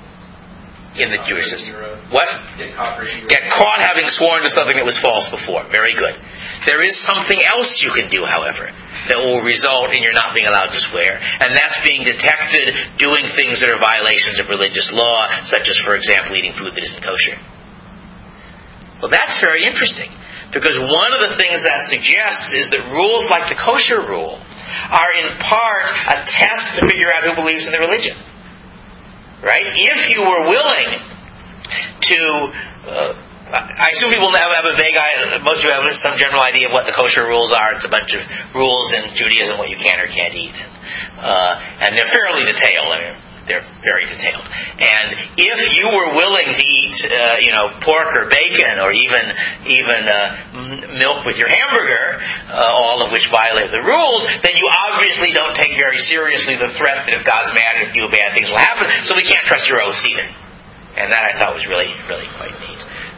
in the Jewish system? What? Get caught having sworn to something that was false before. Very good. There is something else you can do, however, that will result in your not being allowed to swear. And that's being detected doing things that are violations of religious law, such as, for example, eating food that isn't kosher. Well, that's very interesting, because one of the things that suggests is that rules like the kosher rule are in part a test to figure out who believes in the religion. Right? If you were willing to... I assume people have a vague idea, most of you have some general idea of what the kosher rules are. It's a bunch of rules in Judaism, what you can or can't eat. And they're fairly detailed. They're very detailed. And if you were willing to eat, pork or bacon or even milk with your hamburger, all of which violate the rules, then you obviously don't take very seriously the threat that if God's mad at you, bad things will happen. So we can't trust your oaths either. And that I thought was really, really quite neat.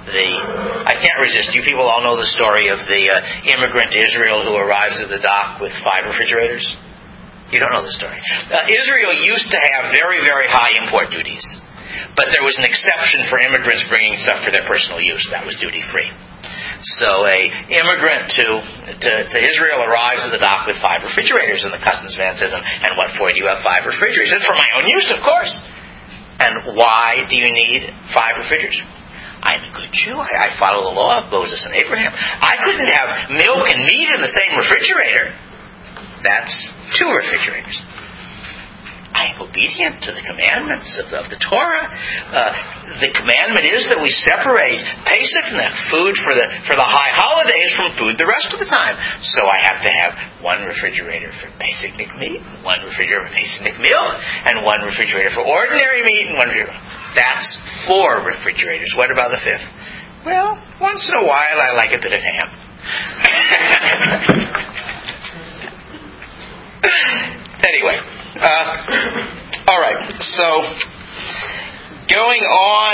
I can't resist. You people all know the story of the immigrant to Israel who arrives at the dock with 5 refrigerators? You don't know the story. Israel used to have very, very high import duties. But there was an exception for immigrants bringing stuff for their personal use. That was duty-free. So a immigrant to Israel arrives at the dock with 5 refrigerators, and the customs man says, and what for do you have 5 refrigerators? He said, for my own use, of course. And why do you need 5 refrigerators? I'm a good Jew. I follow the law of Moses and Abraham. I couldn't have milk and meat in the same refrigerator. That's 2 refrigerators. I am obedient to the commandments of the Torah. The commandment is that we separate Pesach food for the high holidays from food the rest of the time. So I have to have 1 refrigerator for basic meat, 1 refrigerator for basic milk, and 1 refrigerator for ordinary meat, and 1 refrigerator. That's 4 refrigerators. What about the 5th? Well, once in a while I like a bit of ham. Anyway, all right. So going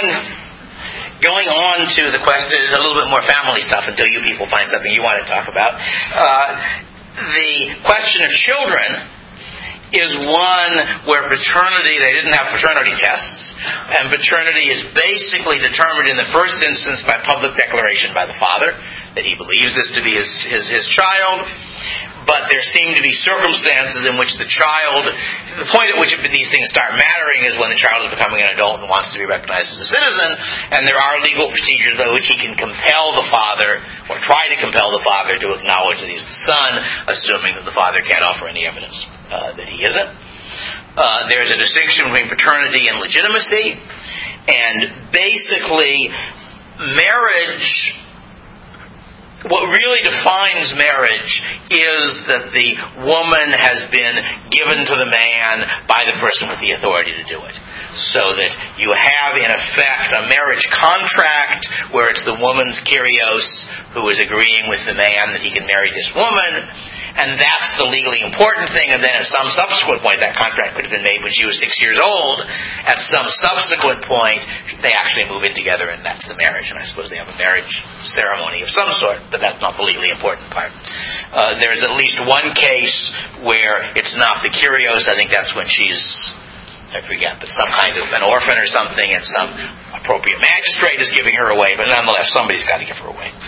on to the question, a little bit more family stuff until you people find something you want to talk about. The question of children is one where paternity, they didn't have paternity tests, and paternity is basically determined in the first instance by public declaration by the father that he believes this to be his child. But there seem to be circumstances in which the point at which these things start mattering is when the child is becoming an adult and wants to be recognized as a citizen, and there are legal procedures by which he can compel the father, or try to compel the father, to acknowledge that he's the son, assuming that the father can't offer any evidence that he isn't. There's a distinction between paternity and legitimacy, and basically marriage, what really defines marriage is that the woman has been given to the man by the person with the authority to do it. So that you have, in effect, a marriage contract where it's the woman's kyrios who is agreeing with the man that he can marry this woman. And that's the legally important thing. And then at some subsequent point, that contract could have been made when she was 6 years old. At some subsequent point, they actually move in together, and that's the marriage. And I suppose they have a marriage ceremony of some sort, but that's not the legally important part. There's at least one case where it's not the kyrios. I think that's when she's, I forget, but some kind of an orphan or something, and some appropriate magistrate is giving her away. But nonetheless, somebody's got to give her away.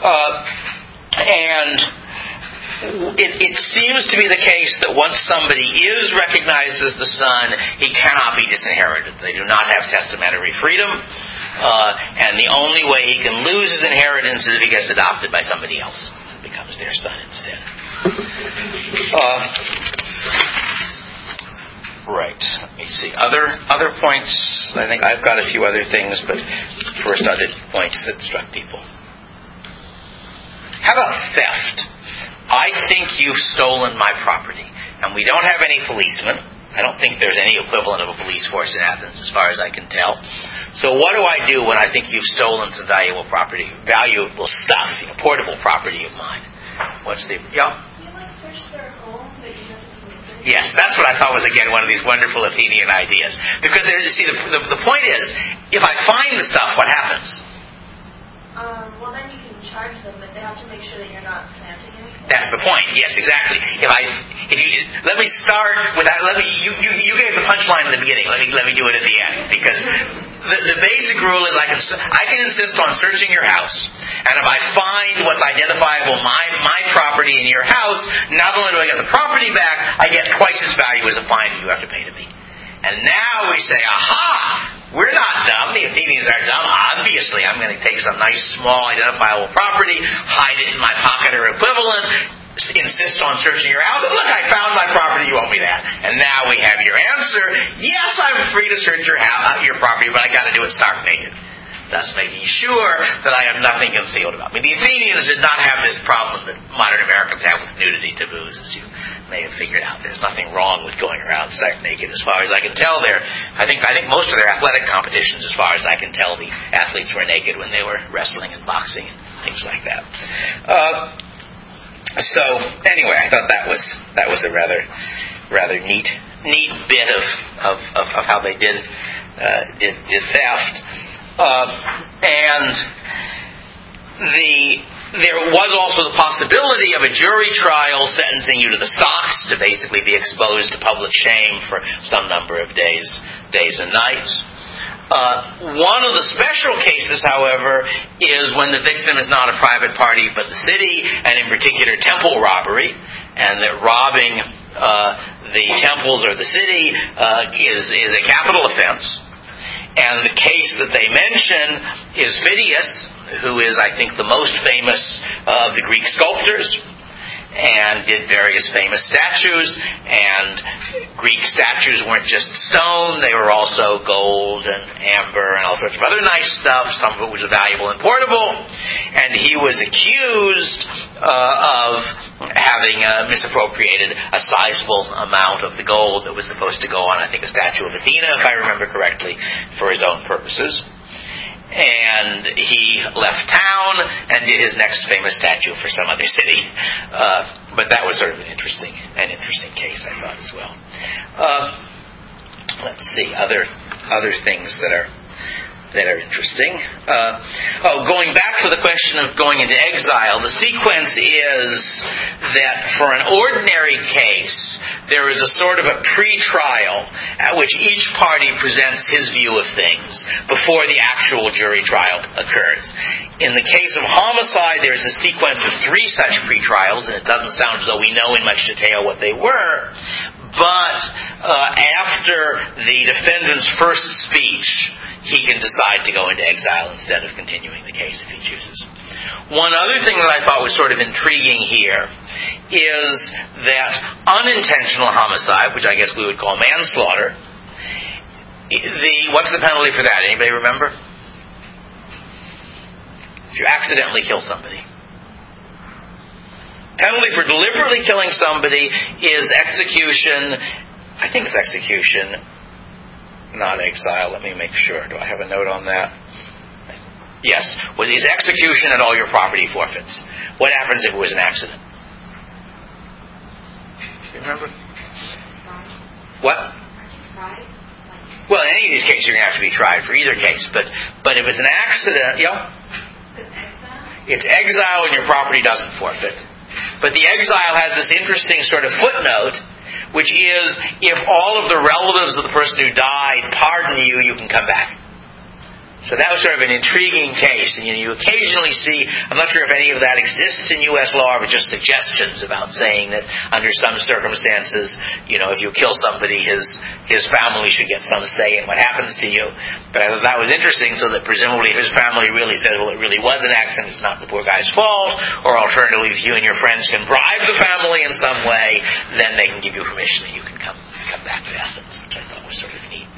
It seems to be the case that once somebody is recognized as the son, he cannot be disinherited. They do not have testamentary freedom, and the only way he can lose his inheritance is if he gets adopted by somebody else and becomes their son instead. Right. Let me see. Other points. I think I've got a few other things, but first other points that struck people. How about theft? I think you've stolen my property. And we don't have any policemen. I don't think there's any equivalent of a police force in Athens as far as I can tell. So what do I do when I think you've stolen some valuable stuff, portable property of mine? What's the... Yeah? You search their home, but you have to... Yes, that's what I thought was, again, one of these wonderful Athenian ideas. Because, you see, the point is, if I find the stuff, what happens? Well, then you can charge them, but they have to make sure that you're not planting anything. That's the point. Yes, exactly. Let me start with that. You gave the punchline in the beginning. Let me do it at the end, because the basic rule is I can insist on searching your house, and if I find what's identifiable my property in your house, not only do I get the property back, I get twice its value as a fine that you have to pay to me. And now we say, aha! We're not dumb. The Athenians aren't dumb. Obviously, I'm going to take some nice, small, identifiable property, hide it in my pocket or equivalent, insist on searching your house. Look, I found my property. You owe me that. And now we have your answer. Yes, I'm free to search your property, but I got to do it stark naked. Thus making sure that I have nothing concealed about me. The Athenians did not have this problem that modern Americans have with nudity taboos, as you may have figured out. There's nothing wrong with going around stark naked, as far as I can tell. I think most of their athletic competitions, as far as I can tell, the athletes were naked when they were wrestling and boxing and things like that. So anyway, I thought that was a rather neat bit of how they did theft. And there was also the possibility of a jury trial sentencing you to the stocks, to basically be exposed to public shame for some number of days and nights. One of the special cases, however, is when the victim is not a private party but the city, and in particular temple robbery, and that robbing the temples or the city is a capital offense. And the case that they mention is Phidias, who is, I think, the most famous of the Greek sculptors. and did various famous statues. And Greek statues weren't just stone, they were also gold and amber and all sorts of other nice stuff. Some of it was valuable and portable. And he was accused of having misappropriated a sizable amount of the gold that was supposed to go on, I think, a statue of Athena, if I remember correctly, for his own purposes. And he left town and did his next famous statue for some other city. But that was sort of an interesting case, I thought, as well. Let's see, other things that are interesting. Going back to the question of going into exile, the sequence is that for an ordinary case, there is a sort of a pre-trial at which each party presents his view of things before the actual jury trial occurs. In the case of homicide, there's a sequence of 3 such pre-trials, and it doesn't sound as though we know in much detail what they were. But after the defendant's first speech, he can decide to go into exile instead of continuing the case if he chooses. One other thing that I thought was sort of intriguing here is that unintentional homicide, which I guess we would call manslaughter, what's the penalty for that? Anybody remember? If you accidentally kill somebody. Penalty for deliberately killing somebody is execution. I think it's execution, not exile. Let me make sure. Do I have a note on that? Yes. Well, it's execution and all your property forfeits. What happens if it was an accident? Do you remember? What? Well, in any of these cases, you're going to have to be tried for either case. But if it's an accident, it's exile and your property doesn't forfeit. But the exile has this interesting sort of footnote, which is, if all of the relatives of the person who died pardon you, you can come back. So that was sort of an intriguing case. And you occasionally see, I'm not sure if any of that exists in U.S. law, but just suggestions about saying that under some circumstances, if you kill somebody, his family should get some say in what happens to you. But I thought that was interesting, so that presumably his family really said, well, it really was an accident, it's not the poor guy's fault, or alternatively, if you and your friends can bribe the family in some way, then they can give you permission and you can come back to Athens, which I thought was sort of neat.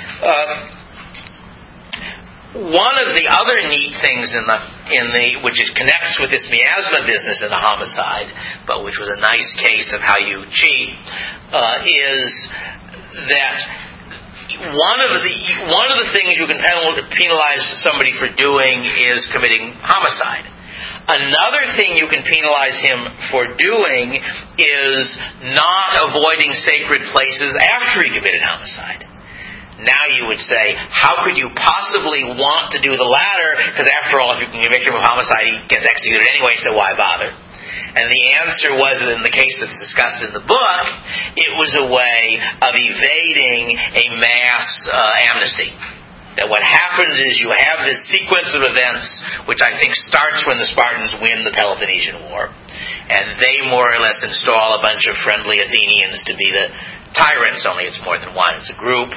One of the other neat things which connects with this miasma business in the homicide, but which was a nice case of how you cheat, is that one of the things you can penalize somebody for doing is committing homicide. Another thing you can penalize him for doing is not avoiding sacred places after he committed homicide. Now you would say, how could you possibly want to do the latter? Because after all, if you can convict him of homicide, he gets executed anyway, so why bother? And the answer was that in the case that's discussed in the book, it was a way of evading a mass amnesty. That what happens is you have this sequence of events, which I think starts when the Spartans win the Peloponnesian War, and they more or less install a bunch of friendly Athenians to be the tyrants, only it's more than one. It's a group,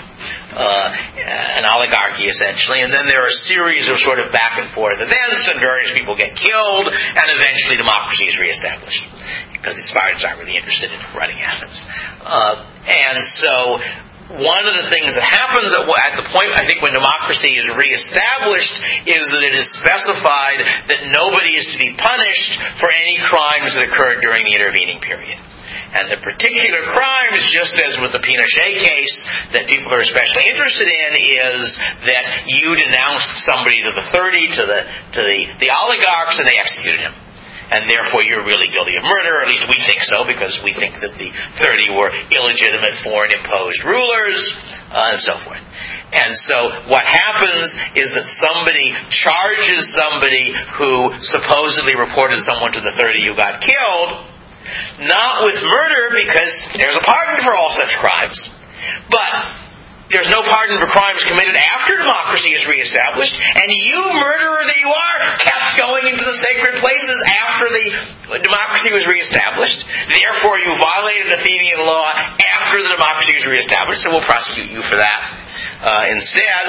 an oligarchy essentially, and then there are a series of sort of back and forth events, and various people get killed, and eventually democracy is reestablished, because the Spartans aren't really interested in running Athens. And so one of the things that happens at the point, I think, when democracy is reestablished is that it is specified that nobody is to be punished for any crimes that occurred during the intervening period. And the particular crime is just as with the Pinochet case that people are especially interested in, is that you denounced somebody to the 30, to the oligarchs, and they executed him. And therefore you're really guilty of murder, or at least we think so, because we think that the 30 were illegitimate foreign-imposed rulers, and so forth. And so what happens is that somebody charges somebody who supposedly reported someone to the 30 who got killed, not with murder, because there's a pardon for all such crimes, but there's no pardon for crimes committed after democracy is reestablished, and you, murderer that you are, kept going into the sacred places after the democracy was reestablished. Therefore, you violated Athenian law after the democracy was reestablished, so we'll prosecute you for that instead.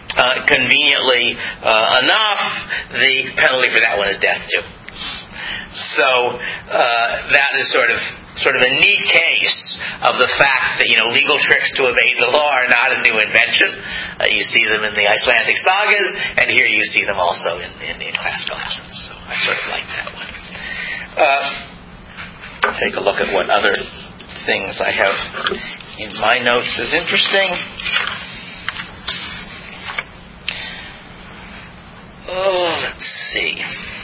Conveniently enough, the penalty for that one is death too. So that is sort of a neat case of the fact that legal tricks to evade the law are not a new invention. You see them in the Icelandic sagas, and here you see them also in classical Athens. So I sort of like that one. Take a look at what other things I have in my notes as interesting. Let's see.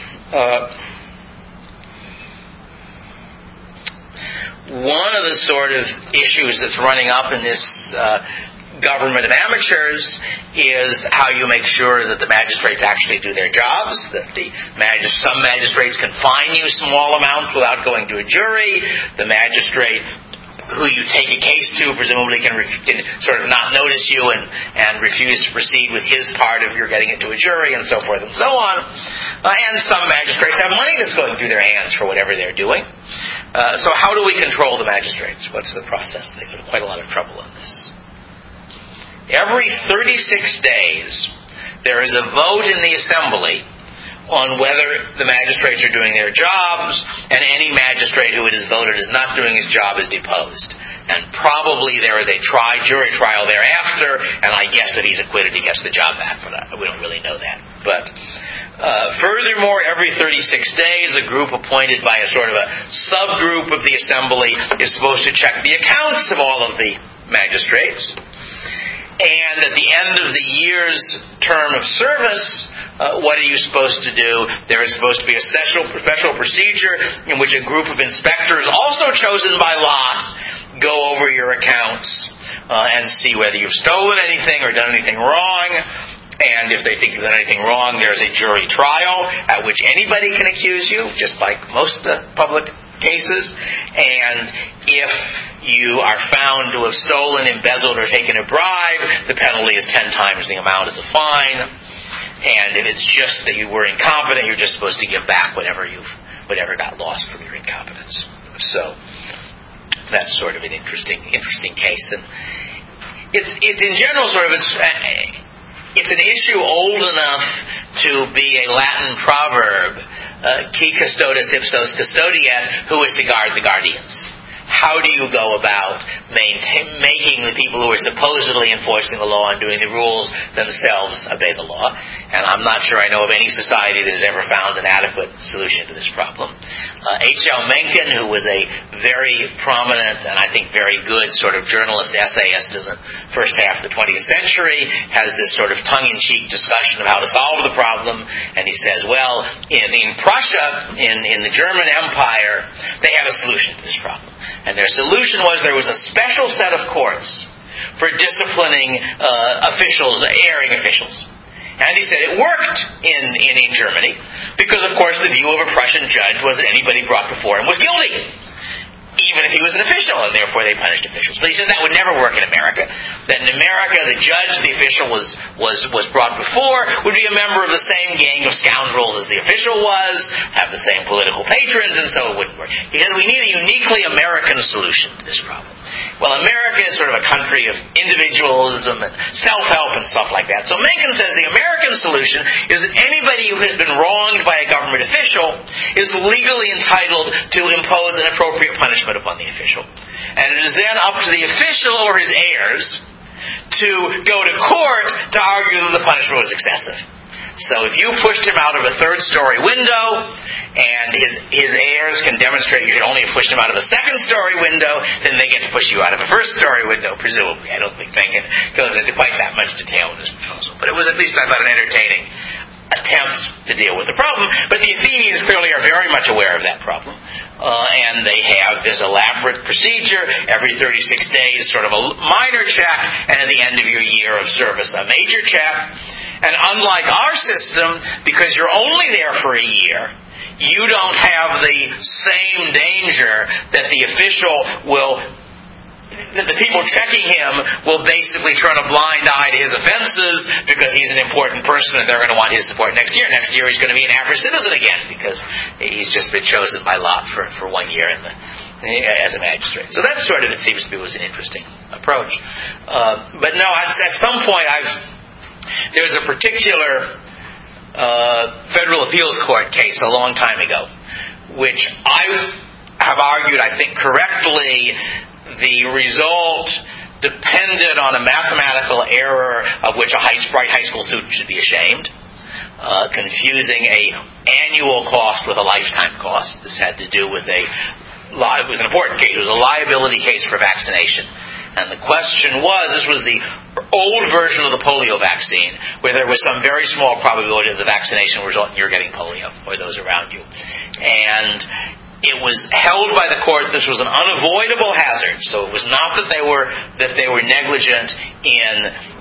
One of the sort of issues that's running up in this government of amateurs is how you make sure that the magistrates actually do their jobs, that some magistrates can fine you small amounts without going to a jury. The magistrate who you take a case to presumably can sort of not notice you and refuse to proceed with his part of your getting it to a jury, and so forth and so on. And some magistrates have money that's going through their hands for whatever they're doing. So how do we control the magistrates? What's the process? They go to quite a lot of trouble on this. Every 36 days, there is a vote in the assembly on whether the magistrates are doing their jobs, and any magistrate who it is voted is not doing his job is deposed. And probably there is a jury trial thereafter, and I guess that he's acquitted, he gets the job back, but we don't really know that. But furthermore, every 36 days, a group appointed by a sort of a subgroup of the assembly is supposed to check the accounts of all of the magistrates. And at the end of the year's term of service, what are you supposed to do? There is supposed to be a special procedure in which a group of inspectors, also chosen by lot, go over your accounts and see whether you've stolen anything or done anything wrong. And if they think you've done anything wrong, there's a jury trial at which anybody can accuse you, just like most public cases. And if you are found to have stolen, embezzled, or taken a bribe, the penalty is 10 times the amount as a fine. And if it's just that you were incompetent, you're just supposed to give back whatever got lost from your incompetence. So that's sort of an interesting case. And it's in general sort of it's an issue old enough to be a Latin proverb, qui custodes ipsos custodiet, who is to guard the guardians. How do you go about making the people who are supposedly enforcing the law and doing the rules themselves obey the law? And I'm not sure I know of any society that has ever found an adequate solution to this problem. H.L. Mencken, who was a very prominent and I think very good sort of journalist essayist in the first half of the 20th century, has this sort of tongue-in-cheek discussion of how to solve the problem. And he says, well, in Prussia, in the German Empire, they had a solution to this problem. And their solution was there was a special set of courts for disciplining erring officials. And he said it worked in Germany because, of course, the view of a Prussian judge was that anybody brought before him was guilty, even if he was an official, and therefore they punished officials. But he said that would never work in America. That in America, the judge the official was brought before would be a member of the same gang of scoundrels as the official was, have the same political patrons, and so it wouldn't work. He said we need a uniquely American solution to this problem. Well, America is sort of a country of individualism and self-help and stuff like that. So Mencken says the American solution is that anybody who has been wronged by a government official is legally entitled to impose an appropriate punishment upon the official. And it is then up to the official or his heirs to go to court to argue that the punishment was excessive. So if you pushed him out of a third-story window, and his heirs can demonstrate you should only have pushed him out of a second-story window, then they get to push you out of a first-story window, presumably. I don't think Mencken goes into quite that much detail in his proposal. But it was at least, I thought, an entertaining attempt to deal with the problem. But the Athenians clearly are very much aware of that problem. And they have this elaborate procedure, every 36 days, sort of a minor check, and at the end of your year of service, a major check. And unlike our system, because you're only there for a year, you don't have the same danger that the people checking him will basically turn a blind eye to his offenses because he's an important person and they're going to want his support next year. Next year he's going to be an average citizen again because he's just been chosen by lot for 1 year as a magistrate. So that sort of, it seems to me, was an interesting approach. But no, at some point there's a particular Federal Appeals Court case a long time ago which I have argued, I think correctly, the result depended on a mathematical error of which a bright high school student should be ashamed, confusing a annual cost with a lifetime cost. This had to do with it was an important case. It was a liability case for vaccination. And the question was, this was the old version of the polio vaccine, where there was some very small probability of the vaccination will result in your getting polio, or those around you. And it was held by the court this was an unavoidable hazard. So it was not that they were negligent in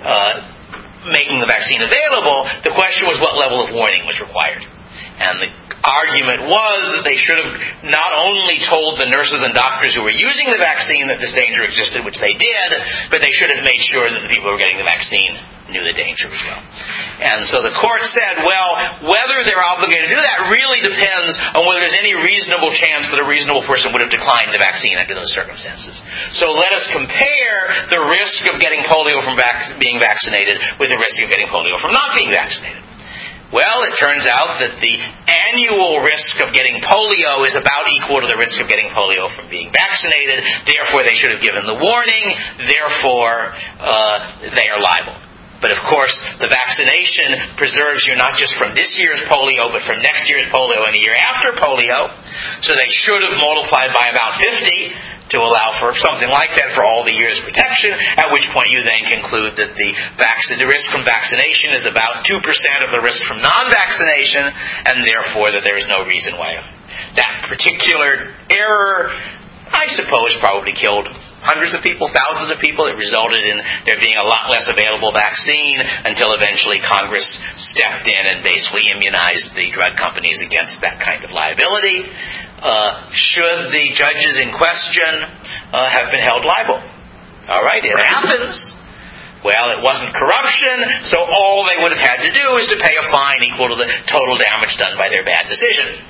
making the vaccine available. The question was what level of warning was required. And the argument was that they should have not only told the nurses and doctors who were using the vaccine that this danger existed, which they did, but they should have made sure that the people who were getting the vaccine knew the danger as well. And so the court said, well, whether they're obligated to do that really depends on whether there's any reasonable chance that a reasonable person would have declined the vaccine under those circumstances. So let us compare the risk of getting polio from being vaccinated with the risk of getting polio from not being vaccinated. Well, it turns out that the annual risk of getting polio is about equal to the risk of getting polio from being vaccinated. Therefore, they should have given the warning. Therefore, they are liable. But of course, the vaccination preserves you not just from this year's polio, but from next year's polio and the year after polio. So they should have multiplied by about 50 to allow for something like that for all the years' protection, at which point you then conclude that the risk from vaccination is about 2% of the risk from non-vaccination, and therefore that there is no reason why that particular error, I suppose, probably killed hundreds of people, thousands of people. It resulted in there being a lot less available vaccine until eventually Congress stepped in and basically immunized the drug companies against that kind of liability. Should the judges in question have been held liable? All right, in Athens, well, it wasn't corruption, so all they would have had to do is to pay a fine equal to the total damage done by their bad decision.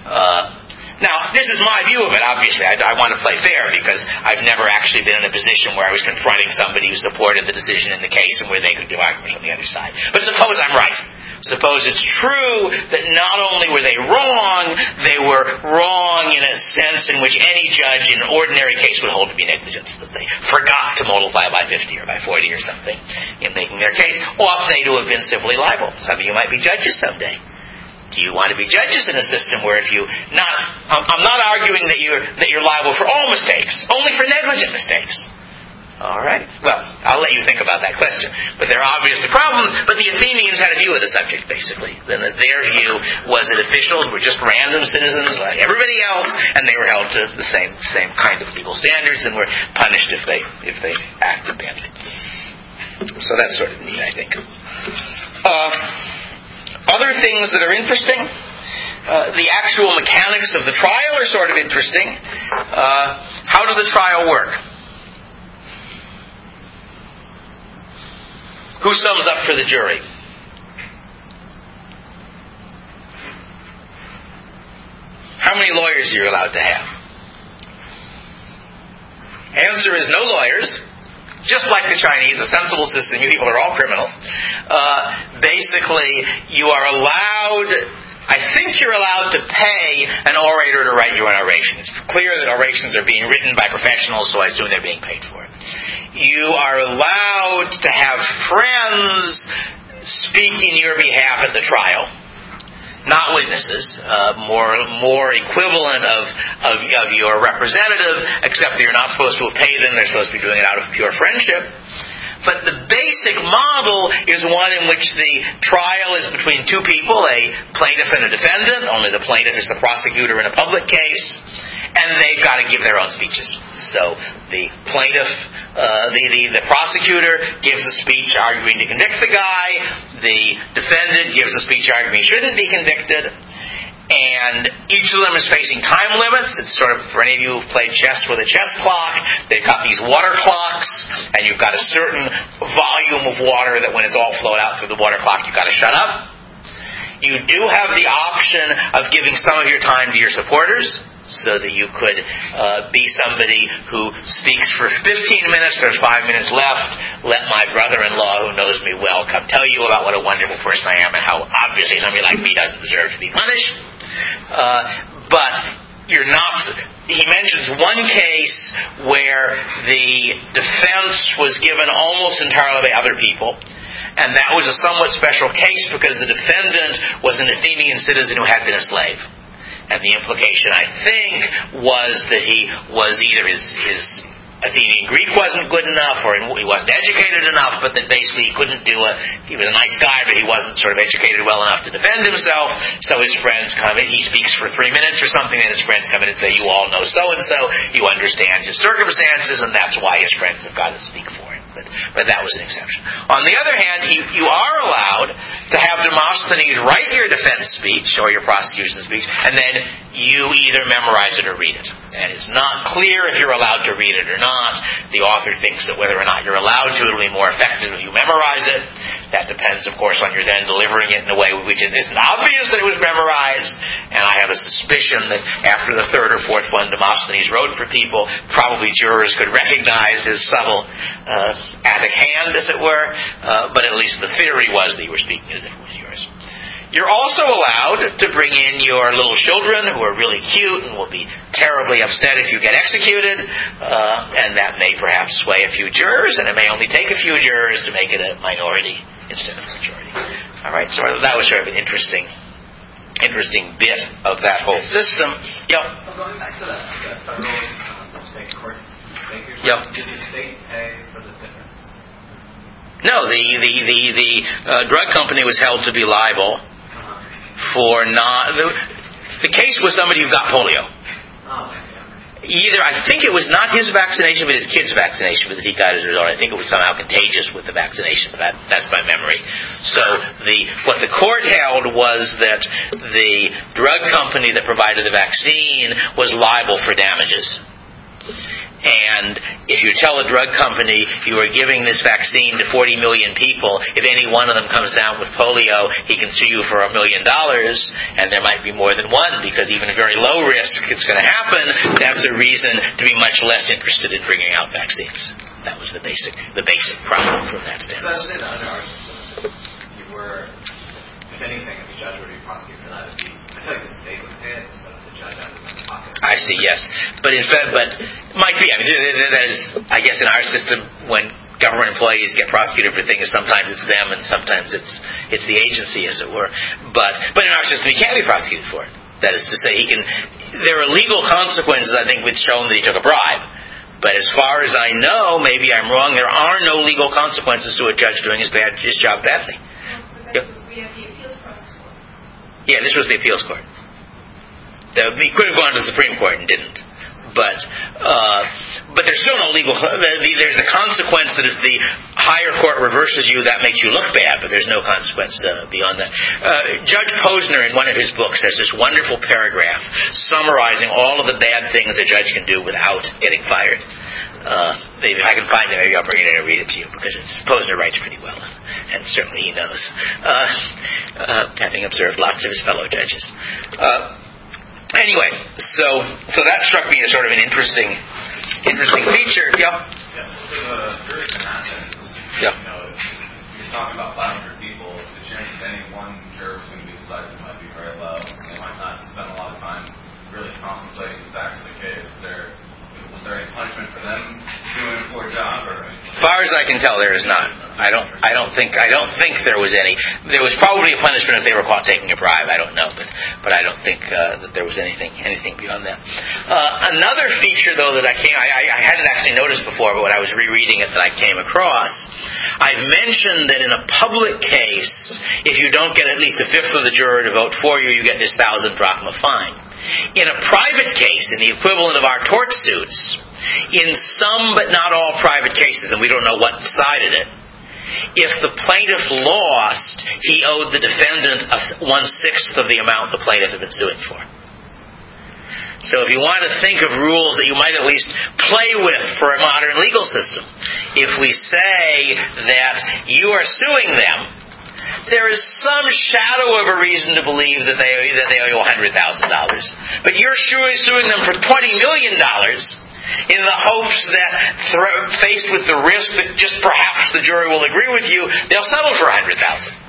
Now, this is my view of it, obviously. I want to play fair because I've never actually been in a position where I was confronting somebody who supported the decision in the case and where they could give arguments on the other side. But suppose I'm right. Suppose it's true that not only were they were wrong in a sense in which any judge in an ordinary case would hold to be negligence, that they forgot to multiply by 50 or by 40 or something in making their case, ought they to have been civilly liable. Some of you might be judges someday. Do you want to be judges in a system where I'm not arguing that you're liable for all mistakes, only for negligent mistakes. All right? Well, I'll let you think about that question. But there are obviously problems, but the Athenians had a view of the subject, basically. Then their view was that officials were just random citizens like everybody else, and they were held to the same kind of legal standards and were punished if they acted badly. So that's sort of neat, I think. Other things that are interesting, the actual mechanics of the trial are sort of interesting. How does the trial work? Who sums up for the jury? How many lawyers are you allowed to have? Answer is no lawyers. Just like the Chinese, a sensible system. You people are all criminals. Basically, you are allowed, I think you're allowed to pay an orator to write you an oration. It's clear that orations are being written by professionals, so I assume they're being paid for it. You are allowed to have friends speak in your behalf at the trial. Not witnesses, more equivalent of your representative, except that you're not supposed to have paid them, they're supposed to be doing it out of pure friendship. But the basic model is one in which the trial is between two people, a plaintiff and a defendant. Only the plaintiff is the prosecutor in a public case. And they've got to give their own speeches. So the plaintiff, the prosecutor gives a speech arguing to convict the guy. The defendant gives a speech arguing he shouldn't be convicted. And each of them is facing time limits. It's sort of, for any of you who've played chess with a chess clock, they've got these water clocks, and you've got a certain volume of water that when it's all flowed out through the water clock, you've got to shut up. You do have the option of giving some of your time to your supporters, so that you could be somebody who speaks for 15 minutes, there's 5 minutes left, let my brother-in-law who knows me well come tell you about what a wonderful person I am and how obviously somebody like me doesn't deserve to be punished. but you're not. He mentions one case where the defense was given almost entirely by other people, and that was a somewhat special case because the defendant was an Athenian citizen who had been a slave. And the implication, I think, was that he was either his Athenian Greek wasn't good enough, or he wasn't educated enough, but that basically he was a nice guy, but he wasn't sort of educated well enough to defend himself. So his friends come in, he speaks for 3 minutes or something, and his friends come in and say, you all know so-and-so, you understand his circumstances, and that's why his friends have got to speak for him. But that was an exception. On the other hand, you are allowed to have Demosthenes write your defense speech or your prosecution speech, and then you either memorize it or read it. And it's not clear if you're allowed to read it or not. The author thinks that whether or not you're allowed to, it'll be more effective if you memorize it. That depends, of course, on your then delivering it in a way which it isn't obvious that it was memorized. And I have a suspicion that after the third or fourth one Demosthenes wrote for people, probably jurors could recognize his subtle Attic hand, as it were. But at least the theory was that you were speaking as if it was yours. You're also allowed to bring in your little children who are really cute and will be terribly upset if you get executed, and that may perhaps sway a few jurors, and it may only take a few jurors to make it a minority instead of a majority. All right, so that was sort of an interesting bit of that whole system. Yep. Well, going back to the federal state court figures, yep. Did the state pay for the difference? No, the drug company was held to be liable for not. The case was somebody who got polio. Oh, I see. Either, I think it was not his vaccination, but his kid's vaccination that he got as a result. I think it was somehow contagious with the vaccination. That's my memory. So what the court held was that the drug company that provided the vaccine was liable for damages. And if you tell a drug company you are giving this vaccine to 40 million people, if any one of them comes down with polio, he can sue you for $1 million, and there might be more than one, because even very low risk it's going to happen. That's a reason to be much less interested in bringing out vaccines. That was the basic problem from that standpoint. So I understand that under our system, you were, if anything, if the judge were to be prosecuted for that, I feel like the state would pay it instead of the judge out of his own pocket. I see, yes. But in fact, might be. I mean, that is, I guess, in our system, when government employees get prosecuted for things, sometimes it's them and sometimes it's the agency, as it were. But in our system, he can't be prosecuted for it. That is to say, there are legal consequences, I think, which show that he took a bribe. But as far as I know, maybe I'm wrong, there are no legal consequences to a judge doing his job badly. Yep. We have the appeals process court. Yeah, this was the appeals court. He could have gone to the Supreme Court and didn't. But there's still no legal. There's the consequence that if the higher court reverses you, that makes you look bad. But there's no consequence beyond that. Judge Posner, in one of his books, has this wonderful paragraph summarizing all of the bad things a judge can do without getting fired. Maybe if I can find it, maybe I'll bring it in and read it to you, because Posner writes pretty well, and certainly he knows, having observed lots of his fellow judges. Anyway, so that struck me as sort of an interesting feature. Yep. Yeah, so for the jurors in Athens, yep. If you're talking about 500 people, the chance that any one juror is going to be decisive might be very low. They might not spend a lot of time really contemplating the facts of the case. Was there any punishment for them doing a poor job, or? As far as I can tell, there is not. I don't think there was any. There was probably a punishment if they were caught taking a bribe. I don't know, but I don't think that there was anything beyond that. Another feature, though, that I hadn't actually noticed before, but when I was rereading it, that I came across, I've mentioned that in a public case, if you don't get at least a fifth of the juror to vote for you, you get this 1,000 drachma fine. In a private case, in the equivalent of our tort suits, in some but not all private cases, and we don't know what decided it, if the plaintiff lost, he owed the defendant 1/6 of the amount the plaintiff had been suing for. So if you want to think of rules that you might at least play with for a modern legal system, if we say that you are suing them, there is some shadow of a reason to believe that they owe you $100,000. But you're suing them for $20 million in the hopes that, faced with the risk that just perhaps the jury will agree with you, they'll settle for $100,000.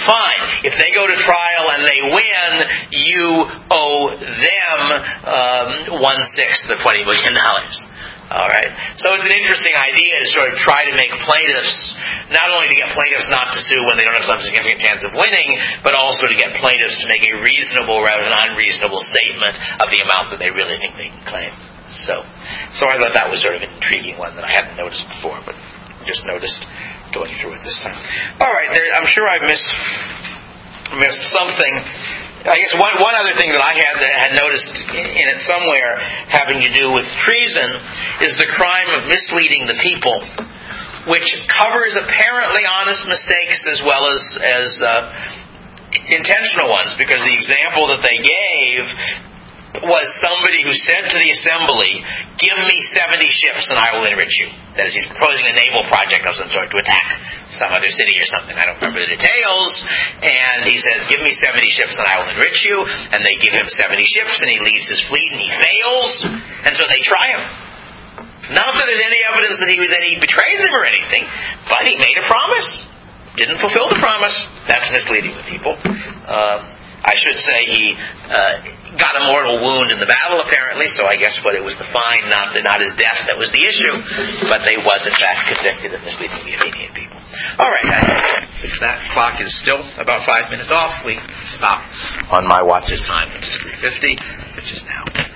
fine. If they go to trial and they win, you owe them 1/6 of $20 million. All right. So it's an interesting idea to sort of try to make plaintiffs, not only to get plaintiffs not to sue when they don't have some significant chance of winning, but also to get plaintiffs to make a reasonable rather than unreasonable statement of the amount that they really think they can claim. So I thought that was sort of an intriguing one that I hadn't noticed before, but just noticed going through it this time. All right. I'm sure I've missed something. I guess one other thing that I had noticed in it somewhere having to do with treason is the crime of misleading the people, which covers apparently honest mistakes as well as intentional ones, because the example that they gave was somebody who said to the assembly, "Give me 70 ships and I will enrich you." That is, he's proposing a naval project of some sort to attack some other city or something. I don't remember the details. And he says, "Give me 70 ships and I will enrich you." And they give him 70 ships and he leads his fleet and he fails. And so they try him. Not that there's any evidence that he betrayed them or anything, but he made a promise. Didn't fulfill the promise. That's misleading the people. I should say he got a mortal wound in the battle, apparently, so I guess it was the fine, not his death, that was the issue. But they was, in fact, convicted of misleading the Athenian people. All right, since that clock is still about 5 minutes off, we stop on my watch's time, which is 3:50, which is now.